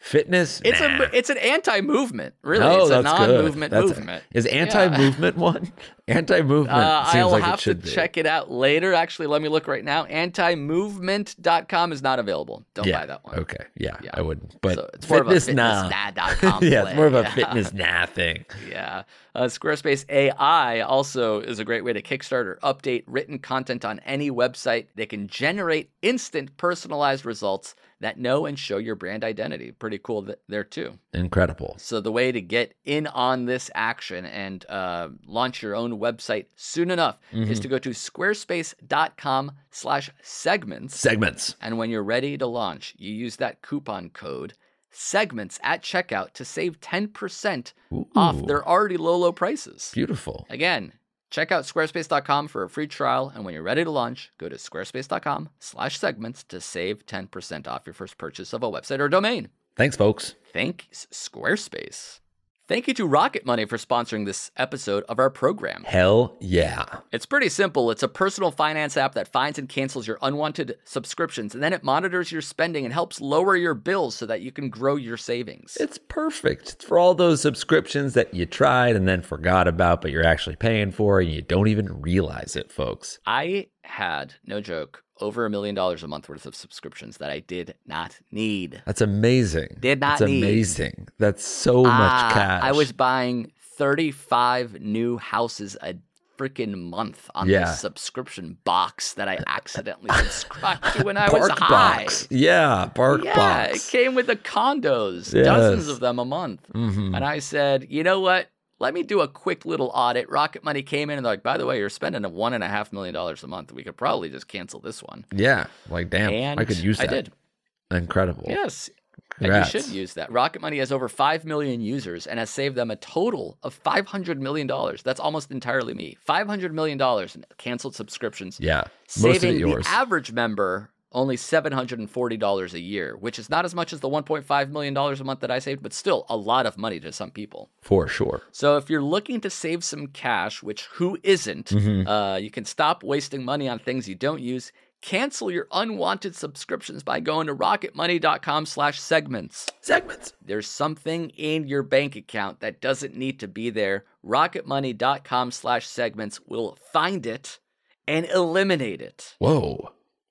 Fitness? It's Nah. a it's an anti-movement, really. Oh, it's a that's good. non-movement That's- movement. Is anti-movement one? Anti-movement Uh, seems I'll like have it should to be. check it out later. Actually, let me look right now. anti movement dot com is not available. Don't yeah. buy that one. Okay. Yeah, Yeah. I wouldn't. But So it's more of a fitness, nah. fitness nah dot com yeah, play. it's more of a Yeah. fitness nah thing. Yeah. Uh, Squarespace A I also is a great way to kickstart or update written content on any website. They can generate instant personalized results that know and show your brand identity. Pretty cool th- there too. Incredible. So the way to get in on this action and uh, launch your own website soon enough Mm-hmm. is to go to squarespace.com slash segments. Segments. And when you're ready to launch, you use that coupon code segments at checkout to save ten percent off Ooh. their already low, low prices. Beautiful. Again, check out squarespace dot com for a free trial. And when you're ready to launch, go to squarespace.com slash segments to save ten percent off your first purchase of a website or domain. Thanks, folks. Thanks, Squarespace. Thank you to Rocket Money for sponsoring this episode of our program. Hell yeah. It's pretty simple. It's a personal finance app that finds and cancels your unwanted subscriptions, and then it monitors your spending and helps lower your bills so that you can grow your savings. It's perfect. It's for all those subscriptions that you tried and then forgot about, but you're actually paying for and you don't even realize it, folks. I had, no joke, over a million dollars a month worth of subscriptions that I did not need. That's amazing. Did not That's need. amazing. That's so much Ah, cash. I was buying thirty-five new houses a freaking month on Yeah. this subscription box that I accidentally subscribed to when I Bark was high. Box. Yeah, Bark Yeah, Box. it came with the condos, Yes. dozens of them a month. Mhm. And I said, you know what? Let me do a quick little audit. Rocket Money came in and they're like, by the way, you're spending a one and a half million dollars a month. We could probably just cancel this one. Yeah, like damn, And I could use that. I did. Incredible. Yes. Congrats. And you should use that. Rocket Money has over five million users and has saved them a total of five hundred million dollars. That's almost entirely me. five hundred million dollars in canceled subscriptions. Yeah, most of Saving it yours. the average member only seven hundred forty dollars a year, which is not as much as the one point five million dollars a month that I saved, but still a lot of money to some people. For sure. So if you're looking to save some cash, which who isn't, Mm-hmm. uh, you can stop wasting money on things you don't use. Cancel your unwanted subscriptions by going to rocketmoney.com slash segments. Segments. There's something in your bank account that doesn't need to be there. rocketmoney.com slash segments will find it and eliminate it. Whoa.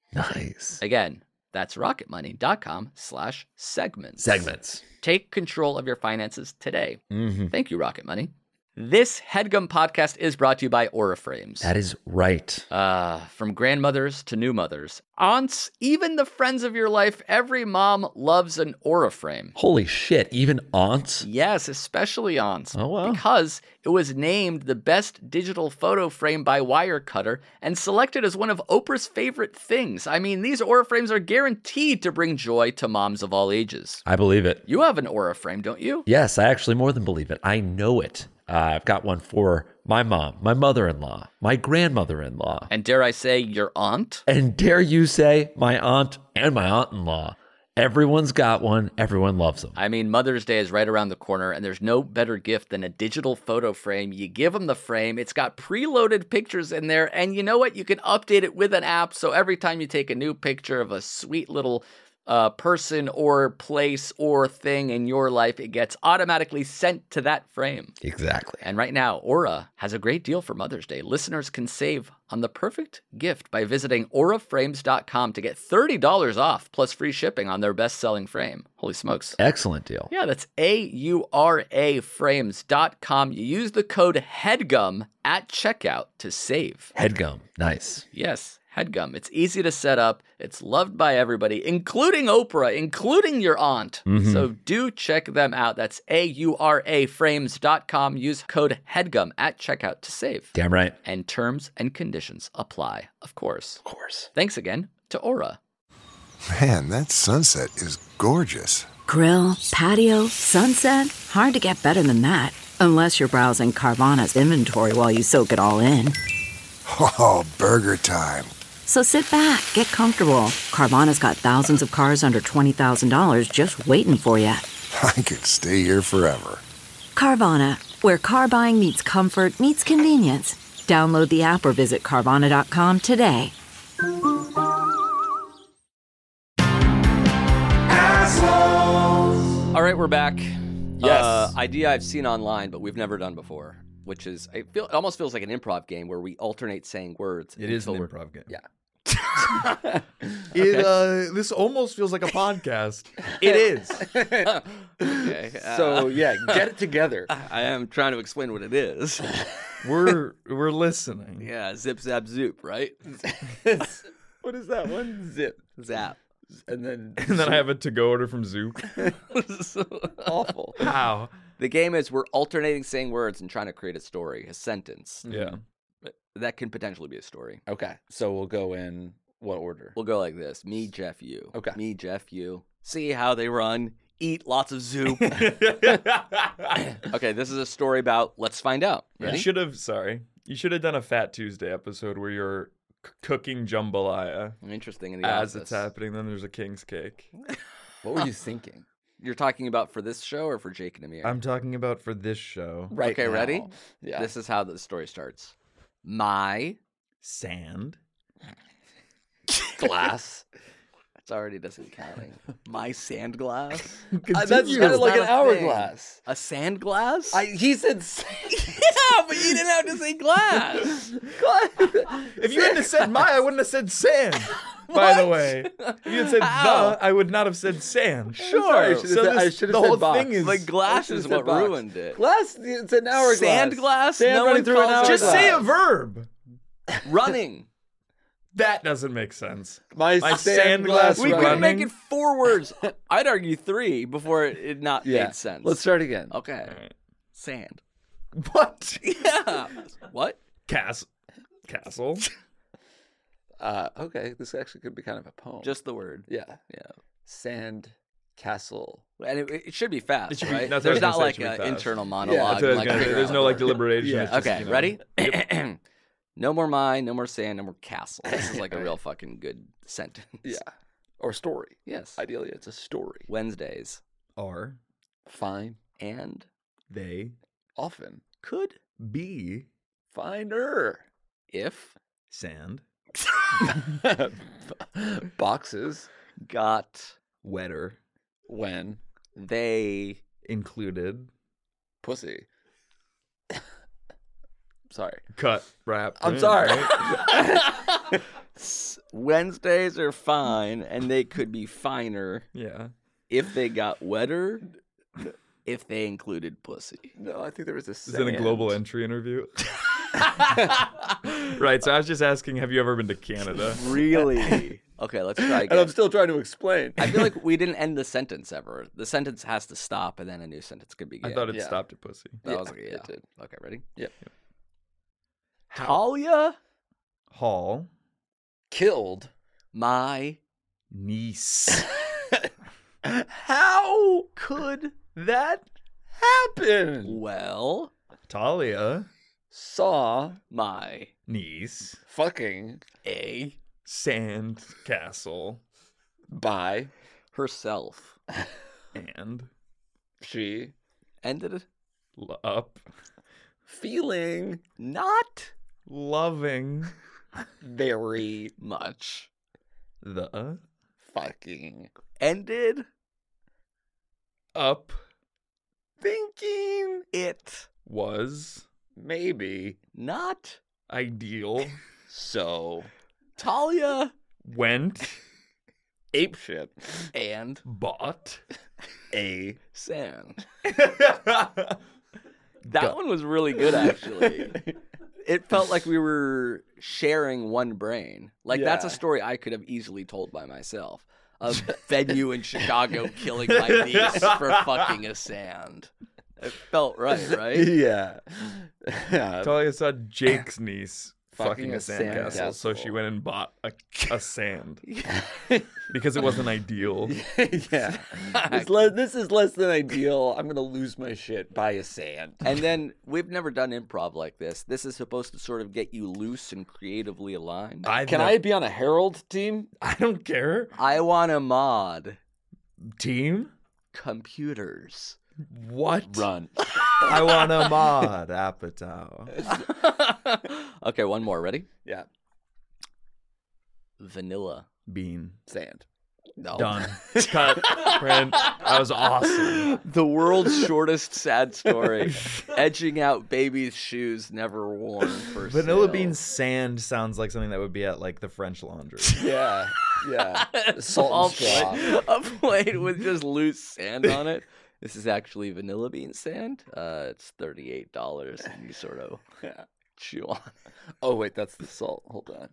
Nice. Again, that's rocketmoney.com slash segments. Segments. Take control of your finances today. Mm-hmm. Thank you, Rocket Money. This HeadGum podcast is brought to you by Aura Frames. That is right. Uh, from grandmothers to new mothers, aunts, even the friends of your life, every mom loves an Aura frame. Holy shit. Even aunts? Yes, especially aunts. Oh, wow. Because it was named the best digital photo frame by Wirecutter and selected as one of Oprah's favorite things. I mean, these Aura frames are guaranteed to bring joy to moms of all ages. I believe it. You have an Aura frame, don't you? Yes, I actually more than believe it. I know it. Uh, I've got one for my mom, my mother-in-law, my grandmother-in-law, And dare I say, your aunt? and dare you say my aunt and my aunt-in-law. Everyone's got one. Everyone loves them. I mean, Mother's Day is right around the corner, and there's no better gift than a digital photo frame. You give them the frame, it's got preloaded pictures in there, and you know what? You can update it with an app, so every time you take a new picture of a sweet little uh, person or place or thing in your life, it gets automatically sent to that frame. Exactly. And right now, Aura has a great deal for Mother's Day. Listeners can save on the perfect gift by visiting aura frames dot com to get thirty dollars off plus free shipping on their best-selling frame. Holy smokes. Excellent deal. Yeah, that's A U R A frames dot com. You use the code HEADGUM at checkout to save. Headgum. Nice. Yes, HEADGUM. It's easy to set up. It's loved by everybody, including Oprah, including your aunt. Mhm. So do check them out. That's A U R A frames dot com. Use code HEADGUM at checkout to save. Damn right. And terms and conditions apply, of course. Of course. Thanks again to Aura. Man, that sunset is gorgeous. Grill, patio, sunset. Hard to get better than that. Unless you're browsing Carvana's inventory while you soak it all in. Oh, burger time. So sit back, get comfortable. Carvana's got thousands of cars under twenty thousand dollars just waiting for you. I could stay here forever. Carvana, where car buying meets comfort, meets convenience. Download the app or visit Carvana dot com today. Assholes. we're back. Yes. Uh, idea I've seen online, but we've never done before, which is I feel it almost feels like an improv game where we alternate saying words. It is an until we're- improv game. Yeah. It, uh, this almost feels like a podcast. It is. Okay. uh, So yeah, get it together. I am trying to explain what it is. We're we're listening. Yeah, zip zap zoop, right? What is that one? Zip. Zap. And then And then I have a to-go order from Zoop. awful. How? The game is we're alternating saying words and trying to create a story, a sentence. Yeah. That can potentially be a story. Okay, so we'll go in what order? We'll go like this. Me, Jeff, you. Okay. Me, Jeff, you. See how they run. Eat lots of Zoop. Okay, this is a story about let's find out. You Ready? should have, sorry. You should have done a Fat Tuesday episode where you're c- cooking jambalaya Interesting in the as office. it's happening. Then there's a king's cake. What were you thinking? You're talking about for this show or for Jake and Amir? I'm talking about for this show. Right. Okay, ready? now. Yeah. This is how the story starts. My Sand. glass. It's already doesn't counting. My sand glass. Uh, that's Continue. kind of like Not an a hourglass. A sand glass? I, he said s- yeah, but you didn't have to say glass. If you hadn't have said my, I wouldn't have said sand. By the way, if you had said How? the, I would not have said sand. Sure. I should've So said- I this- should've the said whole box. thing is The glass should've is said what box. ruined it. glass. It's an hourglass. Sand glass? Sand No running one through an calls it hourglass. just say a verb. Running. That doesn't make sense. My, My sand sand glass. glass We running. could make it four words. I'd argue three before it, it not Yeah. made sense. Let's start again. Okay. Sand. What? Yeah. What? Castle. Castle. Uh, okay, this actually could be kind of a poem. Just the word. yeah. Yeah. Sand castle. And it, it should be fast, It should be- right? that's what I There's was gonna not say, it like should be an fast. internal Yeah, monologue. That's what I was like, gonna say. figure There's out no the like word. deliberation. Yeah. It's just, Okay, you know, ready? No more mine, no more sand, no more castle. This is like a real fucking good sentence. Yeah. Or story. Yes. Ideally, it's a story. Wednesdays Are Fine. and they Often. could be Finer. if sand Boxes. got wetter When. they included Pussy. Sorry. cut wrap? I'm in, sorry. right? S- Wednesdays are fine and they could be finer Yeah. if they got wetter, if they included pussy. No, I think there was a Is it a global entry interview? Right. So I was just asking, have you ever been to Canada? Really? Okay, let's try And again. I'm still trying to explain. I feel like we didn't end the sentence ever. The sentence has to stop and then a new sentence could begin. I thought it Yeah. stopped at pussy. that Yeah, was like, it yeah. did. Okay, ready? Yep. Talia, Hall Killed. my niece. How could that happen? well, Talia Saw my niece. fucking a Sand castle by herself and ended she l- up feeling not loving very much. the fucking Ended up thinking it was maybe not ideal so Talia went apeshit and bought a sand. That one was really good, actually. It felt like we were sharing one brain. Like, that's a Yeah. story I could have easily told by myself. Of venue in Chicago killing my niece for fucking a sand. It felt right, right? yeah. yeah. Talia saw Jake's niece Fucking fucking a a sandcastle, so sandcastle. she went and bought a, a sand because it wasn't ideal. yeah. This, le- this is less than ideal. I'm gonna lose my shit by a sand. And then we've never done improv like this. This is supposed to sort of get you loose and creatively aligned. I Can I be on a Herald team? I don't care. I want to mod Team? computers. What? Run. I want a mod, Apatow. Okay, one more. Ready? Yeah. Vanilla. Bean. Sand. No. Done. Cut. Print. That was awesome. The world's shortest sad story. Edging out baby's shoes never worn for Vanilla sale. bean sand sounds like something that would be at like the French Laundry. Yeah, yeah. Small Salt and straw. plate, a plate with just loose sand on it. This is actually vanilla bean sand. Uh, it's thirty-eight dollars, and you sort of Yeah. chew on. Oh wait, that's the salt. Hold on.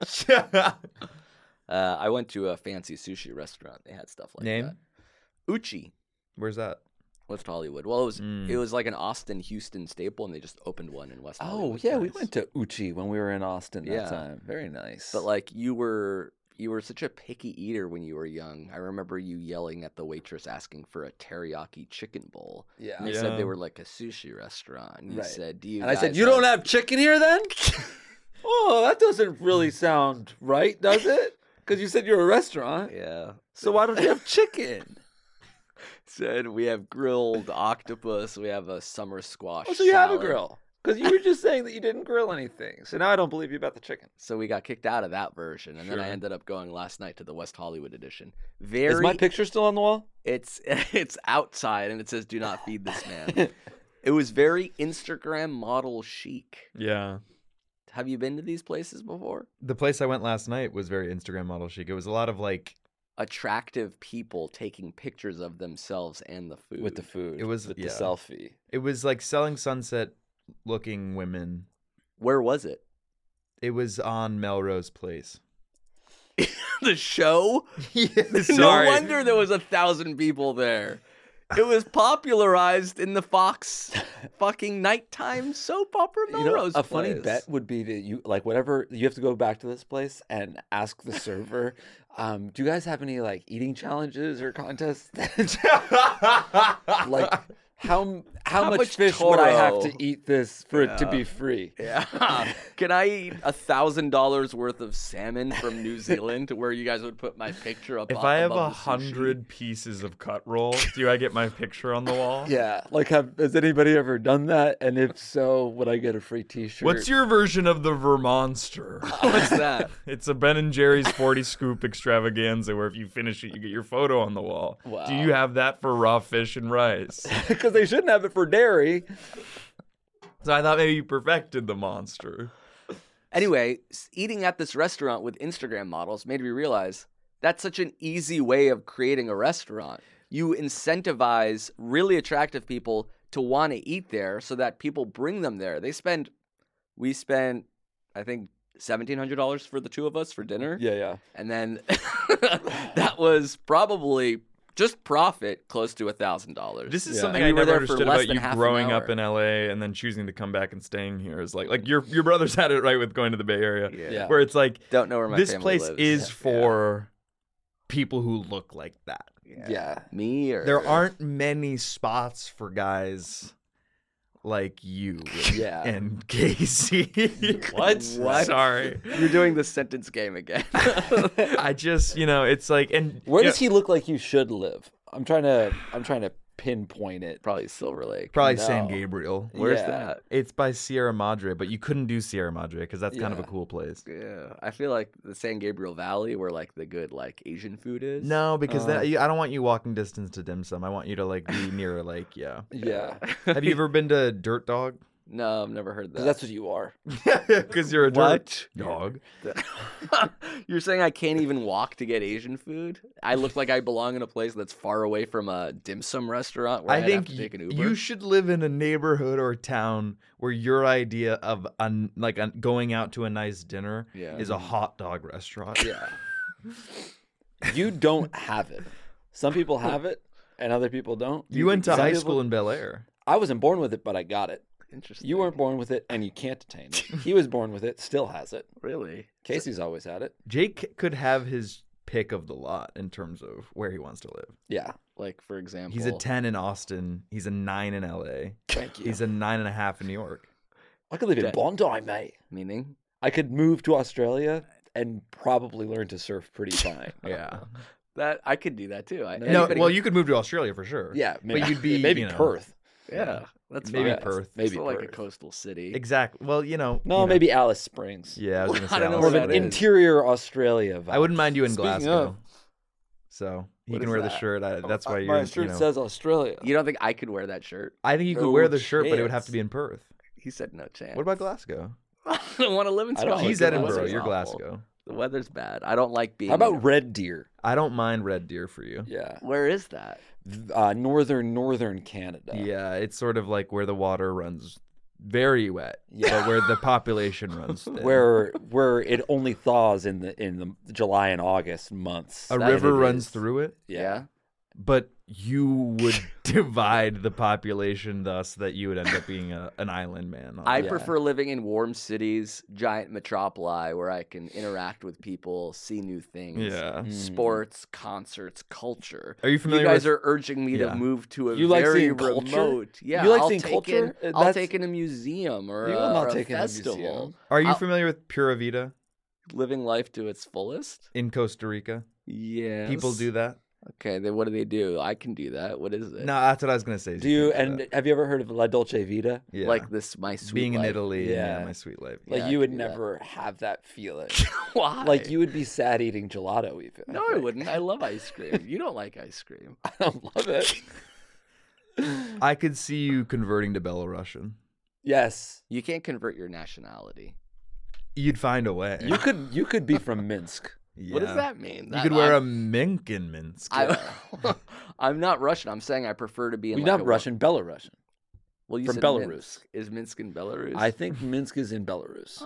Uh, I went to a fancy sushi restaurant. They had stuff like Name? that. Uchi, Where's that? West Hollywood. Well, it was Mm. it was like an Austin, Houston staple, and they just opened one in West Oh Hollywood. yeah, we nice. went to Uchi when we were in Austin that Yeah. time. Very nice. But like you were you were such a picky eater when you were young. I remember you yelling at the waitress asking for a teriyaki chicken bowl. yeah. And they Yeah. said they were like a sushi restaurant. And you Right. said, "Do you?" And I said, guys "You don't have chicken here, then?" Oh, that doesn't really sound right, does it? Because you said you're a restaurant. Yeah. So why don't you have chicken? Said we have grilled octopus. We have a summer squash. Oh, so you have a salad." grill. Because you were just saying that you didn't grill anything. So now I don't believe you about the chicken. So we got kicked out of that version, and then I Sure. ended up going last night to the West Hollywood edition. Very. Is my picture still on the wall? It's it's outside, and it says, "Do not feed this man." It was very Instagram model chic. Yeah. Have you been to these places before? The place I went last night was very Instagram model chic. It was a lot of like, Attractive people taking pictures of themselves and the food. With the food. It was- with yeah. the selfie. it was like selling sunset looking women. Where was it? It was on Melrose Place. The show? Yeah, No sorry. wonder there was a thousand people there. It was popularized in the Fox fucking nighttime soap opera You know, Melrose a funny Place. bet would be to you like whatever you have to go back to this place and ask the server, um, do you guys have any like eating challenges or contests? Like how how, How much, much fish would I have toro? to eat this for it to Yeah. be free? Yeah. Can I eat a thousand dollars worth of salmon from New Zealand where you guys would put my picture up? If I have a above the sushi? hundred pieces of cut roll, do I get my picture on the wall? Yeah, like have has anybody ever done that? And if so, would I get a free T-shirt? What's your version of the Vermonster? What's that? It's a Ben and Jerry's forty scoop extravaganza where if you finish it, you get your photo on the wall. Wow. Do you have that for raw fish and rice? Because they shouldn't have it for dairy. So I thought maybe you perfected the monster. Anyway, s- eating at this restaurant with Instagram models made me realize that's such an easy way of creating a restaurant. You incentivize really attractive people to want to eat there so that people bring them there. They spend, we spent, I think, seventeen hundred dollars for the two of us for dinner. Yeah, yeah. And then that was probably just profit close to a thousand dollars. This is Yeah. something And I we were never there for understood less about than you half an growing up hour. in L A and then choosing to come back and staying here. Is like like your your brothers had it right with going to the Bay Area, Yeah. Yeah. where it's like Don't know where my this family place lives. is Yeah. for people who look like that. Yeah. Me or There aren't many spots for guys like you Yeah. and Casey. What? What? Sorry. You're doing the sentence game again. I just, you know, it's like, and Where you does know, he look like you should live? I'm trying to I'm trying to pinpoint it. Probably Silver Lake. probably No. San Gabriel. Where's Yeah. that? It's by Sierra Madre, but you couldn't do Sierra Madre because that's kind of a Yeah. cool place. Yeah, I feel like the San Gabriel Valley, where like the good like Asian food is. No, because Uh. that, I don't want you walking distance to dim sum. I want you to like be near a lake. Yeah. Yeah. Have you ever been to Dirt Dog? No, I've never heard that. Because that's what you are. Because you're a dirt What? dog. You're saying I can't even walk to get Asian food? I look like I belong in a place that's far away from a dim sum restaurant where I I'd think have to take an y- Uber. you should live in a neighborhood or town where your idea of un, like un, going out to a nice dinner Yeah. is a hot dog restaurant. Yeah. You don't have it. Some people have it and other people don't. You went to Some high people- school in Bel Air. I wasn't born with it, but I got it. Interesting. You weren't born with it and you can't attain it. He was born with it, still has it. really? Casey's always had it. Jake could have his pick of the lot in terms of where he wants to live. Yeah. Like for example, He's a ten in Austin. He's a nine in L A. Thank you. He's a nine and a half in New York. I could live in Ten. Bondi, mate. meaning. I could move to Australia and probably learn to surf pretty fine. Yeah. That I could do that too. I, No, anybody well, could- you could move to Australia for sure. Yeah, maybe, you'd be, maybe you know, Perth. yeah, that's Maybe fine. Perth. Maybe Still like a Perth. coastal city. Exactly. Well, you know. No, you know. maybe Alice Springs. Yeah, I was gonna say. I don't know Alice More where of that an is. Springs. interior Australia vibe. I wouldn't mind you in Speaking Glasgow. of- So he What can is wear the that? shirt. I, that's why you're. My you shirt know, says Australia. You don't think I could wear that shirt? I think you could No wear the shirt, but it would have to chance. be in Perth. He said no chance. What about Glasgow? I don't want to live in I don't- Scotland. He's The Edinburgh. weather's You're awful. Glasgow. The weather's bad. I don't like being. How in about Red Deer? I don't mind Red Deer for you. Yeah. Where is that? Uh, northern, northern Canada. Yeah, it's sort of like where the water runs very wet, Yeah. but where the population runs thin. Where where it only thaws in the in the July and August months. a that river it runs is. through it, Yeah. but you would divide the population thus that you would end up being a, an island man. on I it. prefer living in warm cities, giant metropoli where I can interact with people, see new things. Yeah. Mm. Sports, concerts, culture. Are you You familiar guys with? are urging me Yeah. to move to a You like very seeing culture? remote. Yeah, You like I'll seeing take culture? In, Uh, I'll that's- take in a museum or, You a, will not or a take in a festival. museum. Are you I'll- familiar with Pura Vida Living life to its fullest. in Costa Rica? Yeah. People do that. Okay, then what do they do? I can do that. What is it? No, that's what I was gonna say. is Do you can do and have you ever heard of La Dolce Vita? that. yeah. Like this, my sweet being in life. Italy? Yeah. Yeah. my sweet life. Like Yeah, I you can would do that. never have that feeling. Why? Like you would be sad eating gelato even. No, I wouldn't. I love ice cream. You don't like ice cream. I don't love it. I could see you converting to Belarusian. Yes. You can't convert your nationality. You'd find a way. You could you could be from Minsk. What does Yeah. that mean? You That- could wear a I'm, mink in Minsk. I, I'm not Russian. I'm saying I prefer to be in You're like not a, Russian, Belarusian. Well, you from said Belarus. Minsk. Is Minsk in Belarus? I think Minsk is in Belarus.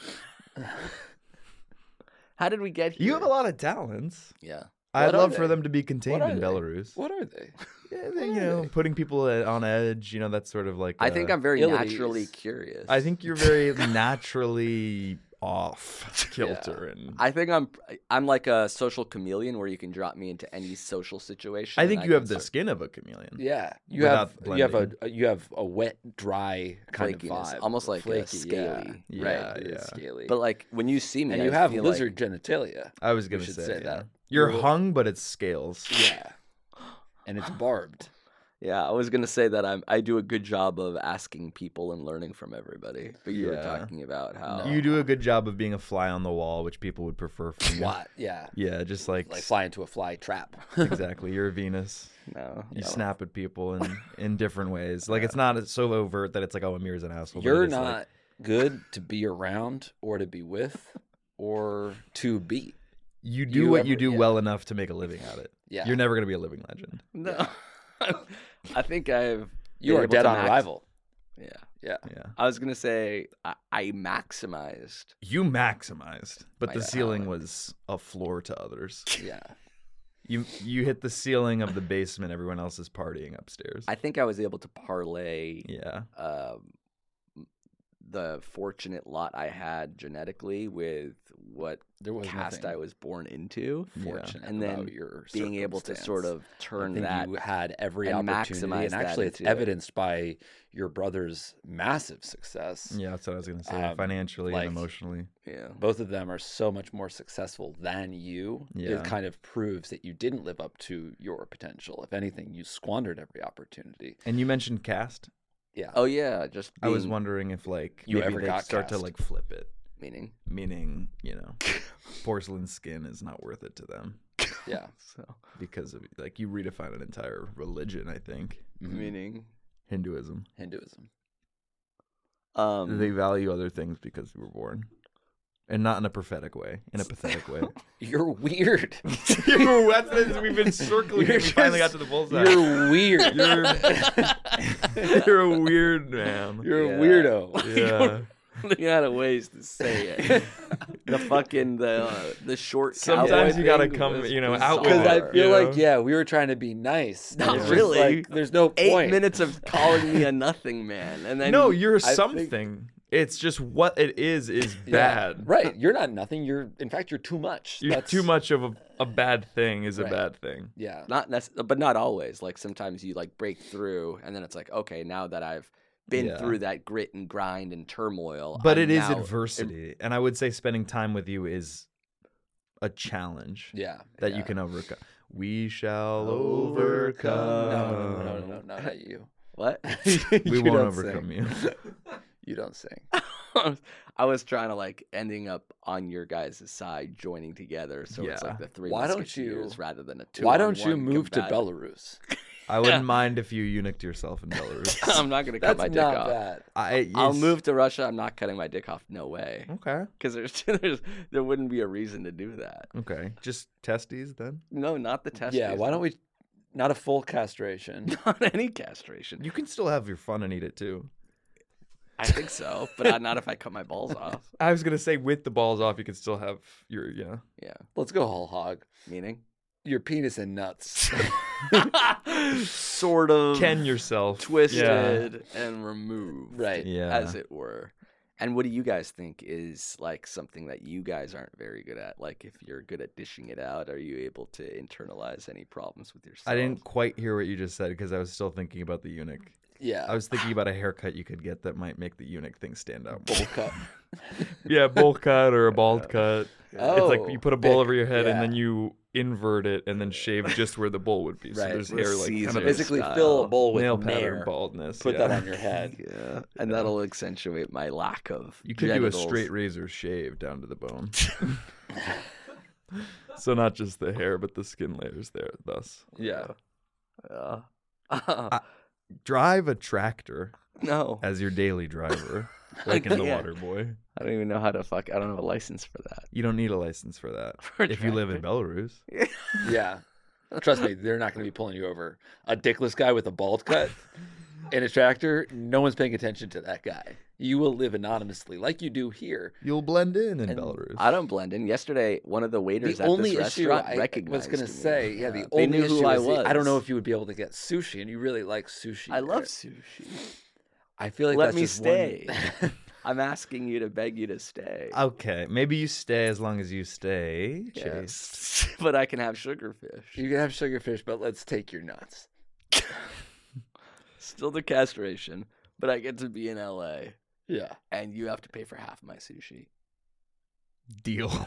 How did we get here? You have a lot of talents. Yeah. I'd What are love for they? them to be contained What are in they? Belarus. What are they? Yeah, they, you know, putting people at- on edge. You know, that's sort of like. I think uh, I'm very Illities. naturally curious. I think you're very naturally off kilter, and I think I'm I'm like a social chameleon where you can drop me into any social situation. I and think you can have the start- skin of a chameleon. Yeah. You Without have you have a blending. you have a wet, dry kind Flakiness, of vibe. almost like a Flaky, scaly. Yeah, right? it is yeah. Scaly. But like when you see me, and I you have feel lizard like, genitalia. I was We gonna should say, say yeah. that. You're You're- hung, but it's scales. Yeah. And it's barbed. Yeah, I was gonna say that I'm I do a good job of asking people and learning from everybody. But you were Yeah. talking about how You do a good job of being a fly on the wall, which people would prefer from you. What? Yeah. Yeah, just like, Like fly into a fly trap. exactly. You're a Venus. no, You no. snap at people in in different ways. Like it's not so overt that it's like, oh, Amir's an asshole. but You're it is, not like- good to be around or to be with or to be. you do you what ever- you do yeah. well enough to make a living at it. Yeah. You're never gonna be a living legend. No. I think I've You been are able dead to on max- arrival. Yeah. Yeah. Yeah. I was gonna say I, I maximized. You maximized, but My the ceiling talent. was a floor to others. Yeah. You you hit the ceiling of the basement. Everyone else is partying upstairs. I think I was able to parlay yeah. um, the fortunate lot I had genetically with what There was caste nothing I was born into, fortunate and then about your being able to sort of I turn think that. you had every and opportunity, maximize and that actually, it's into it. evidenced by your brother's massive success. Yeah, that's what I was gonna say. Um, Financially like- and emotionally. Yeah. Both of them are so much more successful than you. Yeah. It kind of proves that you didn't live up to your potential. If anything, you squandered every opportunity. And you mentioned cast. Yeah. Oh yeah, just I was being- wondering if like You maybe ever they'd got start to cast? like flip it, meaning. meaning you know, porcelain skin is not worth it to them Yeah. So because of like you redefine an entire religion. I think Mhm. meaning. Hinduism. Hinduism. Um, They value other things because we were born, and not in a prophetic way, in a pathetic way. You're weird. We've been circling. You're it. We finally got just- to the bullseye. You're weird. You're, you're a weird man. You're Yeah. a weirdo. Yeah. running out of ways to say it. the fucking the uh, the short. Sometimes cowboy you gotta thing come, was you know, out with Because bizarre. I feel you like, know? yeah, we were trying to be nice. Not It's just really. like, there's no Eight point. minutes of calling me a nothing man, and then No, you're think- something. It's just what it is is Yeah, bad. right. You're not nothing. You're, in fact, you're too much. You're That's- too much of a, a bad thing is a Right. bad thing. Yeah. not necess- but not always. Like sometimes you like break through, and then it's like, okay, now that I've been Yeah. through that grit and grind and turmoil, But I'm it is now- adversity, and I would say spending time with you is a challenge Yeah. that you yeah. can overcome. We shall Overcome. overcome. No, no, no, no, no, no, not you. What? We You won't don't overcome sing. you. You don't sing. I was trying to like ending up on your guys' side, joining together, so it's Yeah. like the three Why don't you- Musketeers rather than a two. Why don't you move to Belarus? I wouldn't mind if you eunuched yourself in Belarus. I'm not gonna cut That's my dick not off. bad. I, I'll it's- move to Russia. I'm not cutting my dick off. No way. Okay. Because there's, there's there wouldn't be a reason to do that. Okay. Just testes then. No, not the testes. Yeah, why don't we? Not a full castration. Not any castration. You can still have your fun and eat it too. I think so, but not- not if I cut my balls off. I was gonna say with the balls off, you could still have your yeah. Yeah. Let's go whole hog. Meaning? Your penis and nuts. Sort of Ken yourself. twisted and removed. Right. Yeah. As it were. And what do you guys think is like something that you guys aren't very good at? Like if you're good at dishing it out, are you able to internalize any problems with yourself? I didn't quite hear what you just said because I was still thinking about the eunuch. Yeah. I was thinking about a haircut you could get that might make the eunuch thing stand out. bowl cut. Yeah, bowl cut or a bald cut. Oh, it's like you put a bowl thick, over your head yeah. and then you invert it and then shave just where the bowl would be. So Right. there's With hair like kind Caesar of Basically, style. fill a bowl with nail pattern nair. baldness. Put yeah. that on your head. Yeah. And that'll accentuate my lack of You could genitals. do a straight razor shave down to the bone. So not just the hair, but the skin layers there. Thus, Yeah. Yeah. Drive a tractor no. as your daily driver, like in the Yeah. Water Boy. I don't even know how to fuck. I don't have a license for that. You don't need a license for that For a if you live in tractor. Belarus. Yeah. Trust me, they're not going to be pulling you over. A dickless guy with a bald cut in a tractor, no one's paying attention to that guy. You will live anonymously like you do here. You'll blend in in And Belarus. I don't blend in. Yesterday, one of the waiters The at only this issue restaurant I recognized was going to me. say, yeah, the They only knew issue who I is the- was. I don't know if you would be able to get sushi, and you really like sushi. I love right? sushi. I feel like Let that's me just stay. One... I'm asking you to beg you to stay. Okay, maybe you stay as long as you stay. Chase. Yes. But I can have sugarfish. You can have sugarfish, but let's take your nuts. Still the castration, but I get to be in L A, Yeah. and you have to pay for half my sushi. Deal.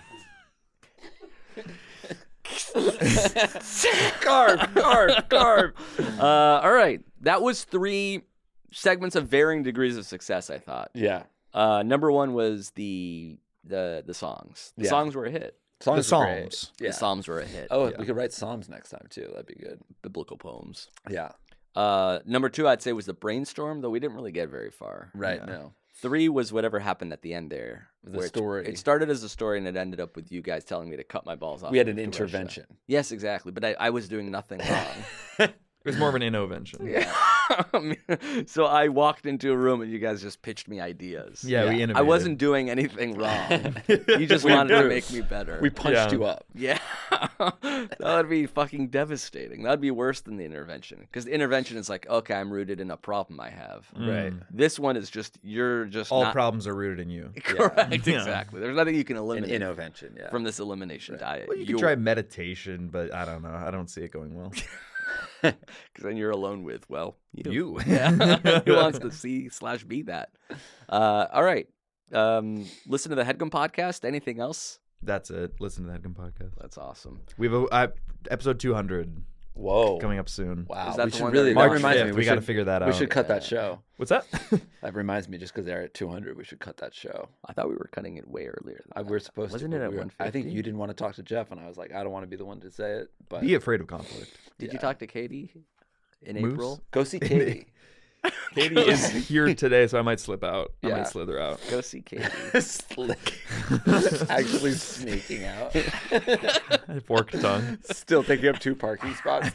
carve, carve, carve. Uh, all right. That was three segments of varying degrees of success, I thought. Yeah. Uh, number one was the the the songs. The Yeah. songs were a hit. Psalms The are great. Psalms. Yeah. The psalms were a hit. Oh, Yeah. we could write psalms next time too. That'd be good. Biblical poems. Yeah. Uh, number two, I'd say, was the brainstorm, though we didn't really get very far. Right. Yeah. No. Three was whatever happened at the end there. The where it- story. It, started as a story, and it ended up with you guys telling me to cut my balls off. We had and an move to Russia. intervention. Yes, exactly. But I, I was doing nothing wrong. it was more of an innovention. Yeah. So I walked into a room and you guys just pitched me ideas. Yeah, we Yeah. innovated. I wasn't doing anything wrong. You just We wanted to did. make me better. We punched Yeah. you up. Yeah. That would be fucking devastating. That would be worse than the intervention. Because the intervention is like, okay, I'm rooted in a problem I have. Right. This one is just, you're just All not... problems are rooted in you. Correct, Yeah. exactly. There's nothing you can An eliminate intervention. Yeah. from this elimination diet. Well, you You're- can try meditation, but I don't know. I don't see it going well. Because then you're alone with, well, you. You. Yeah. Who wants to see slash be that? Uh, all right. Um, listen to the Headgum podcast. Anything else? That's it. Listen to the Headgum podcast. That's awesome. We have a uh, episode two hundred Whoa. coming up soon. Wow. Is that we the should one that really. we- That March reminds fifth. me. We, got to should- figure that out. We should cut Yeah. that show. What's that? That reminds me, just because they're at two hundred, we should cut that show. I thought we were cutting it way earlier. Than I, that. we're supposed Wasn't to. it but at we were- one I think fifty? you didn't want to talk to Jeff, and I was like, I don't want to be the one to say it. But Be afraid of conflict. Did you yeah. talk to Katie in Moose? April? go see Katie. Katie is here today, so I might slip out. I Yeah. might slither out. Go see Katie. Slick. Actually sneaking out. Fork tongue. Still taking up two parking spots.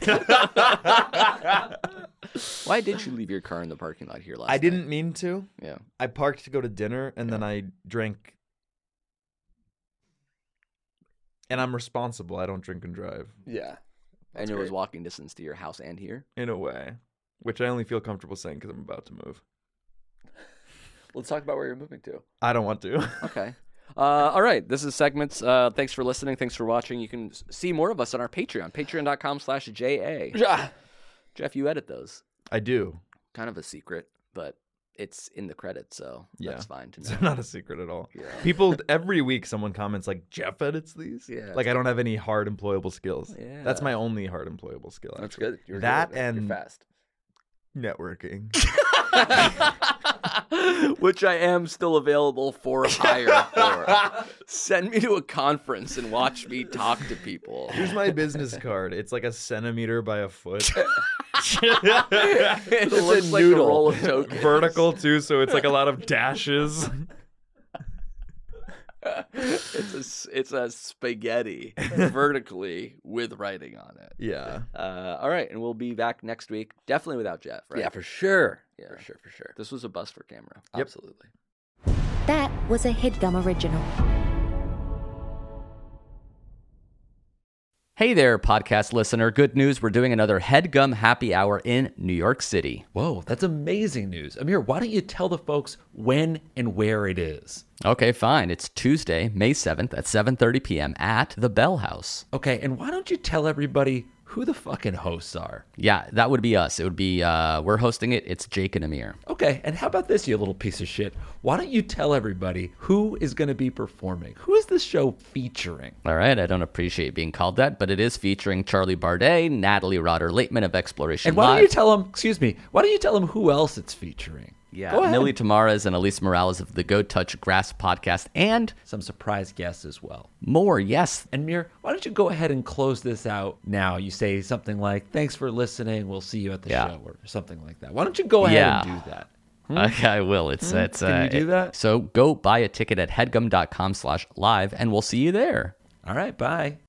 Why did you leave your car in the parking lot here last I night? didn't mean to. Yeah. I parked to go to dinner, and then I drank. And I'm responsible. I don't drink and drive. Yeah. And it was walking distance to your house and here. In a way. Which I only feel comfortable saying because I'm about to move. Let's talk about where you're moving to. I don't want to. Okay. Uh, all right. This is segments. Uh, thanks for listening. Thanks for watching. You can s- see more of us on our Patreon. Patreon.com slash JA. Yeah. Jeff, you edit those. I do. Kind of a secret, but it's in the credits, so Yeah. that's fine to It's know. not a secret at all. Yeah. People every week, someone comments like, "Jeff edits these." Yeah, Like I don't have any hard employable skills. Yeah. That's my only hard employable skill. That's actually. good. You're That good at it. You're and- fast. Networking. Which I am still available for hire for. Send me to a conference and watch me talk to people. Here's my business card. It's like a centimeter by a foot. It a looks like a noodle. roll of tokens. Vertical too, so it's like a lot of dashes. It's a s- it's a spaghetti vertically with writing on it. Yeah. Uh, all right, and we'll be back next week. Definitely without Jeff, right? Yeah, for sure. Yeah. For sure, for sure. This was a bust for camera. Absolutely. That was a HeadGum original. Hey there, podcast listener. Good news. We're doing another HeadGum Happy Hour in New York City. Whoa, that's amazing news. Amir, why don't you tell the folks when and where it is? Okay, fine. It's Tuesday, May seventh at seven thirty p.m. at the Bell House. Okay, and why don't you tell everybody who the fucking hosts are? Yeah, that would be us. It would be, uh, we're hosting it. It's Jake and Amir. Okay, and how about this, you little piece of shit? Why don't you tell everybody who is going to be performing? Who is this show featuring? All right, I don't appreciate being called that, but it is featuring Charlie Bardet, Natalie Rotter-Lateman of Exploration And why Live. don't you tell them, excuse me, why don't you tell them who else it's featuring? Yeah, Go ahead. Millie Tamares and Elise Morales of the Go Touch Grass podcast, and Some surprise guests as well. more, yes. And Mir, why don't you go ahead and close this out now? You say something like, thanks for listening, we'll see you at the Yeah. show, or something like that. Why don't you go ahead Yeah. and do that? Okay, I will. It's it's. Can uh, you do it- that? So go buy a ticket at headgum dot com slash live, and we'll see you there. All right, bye.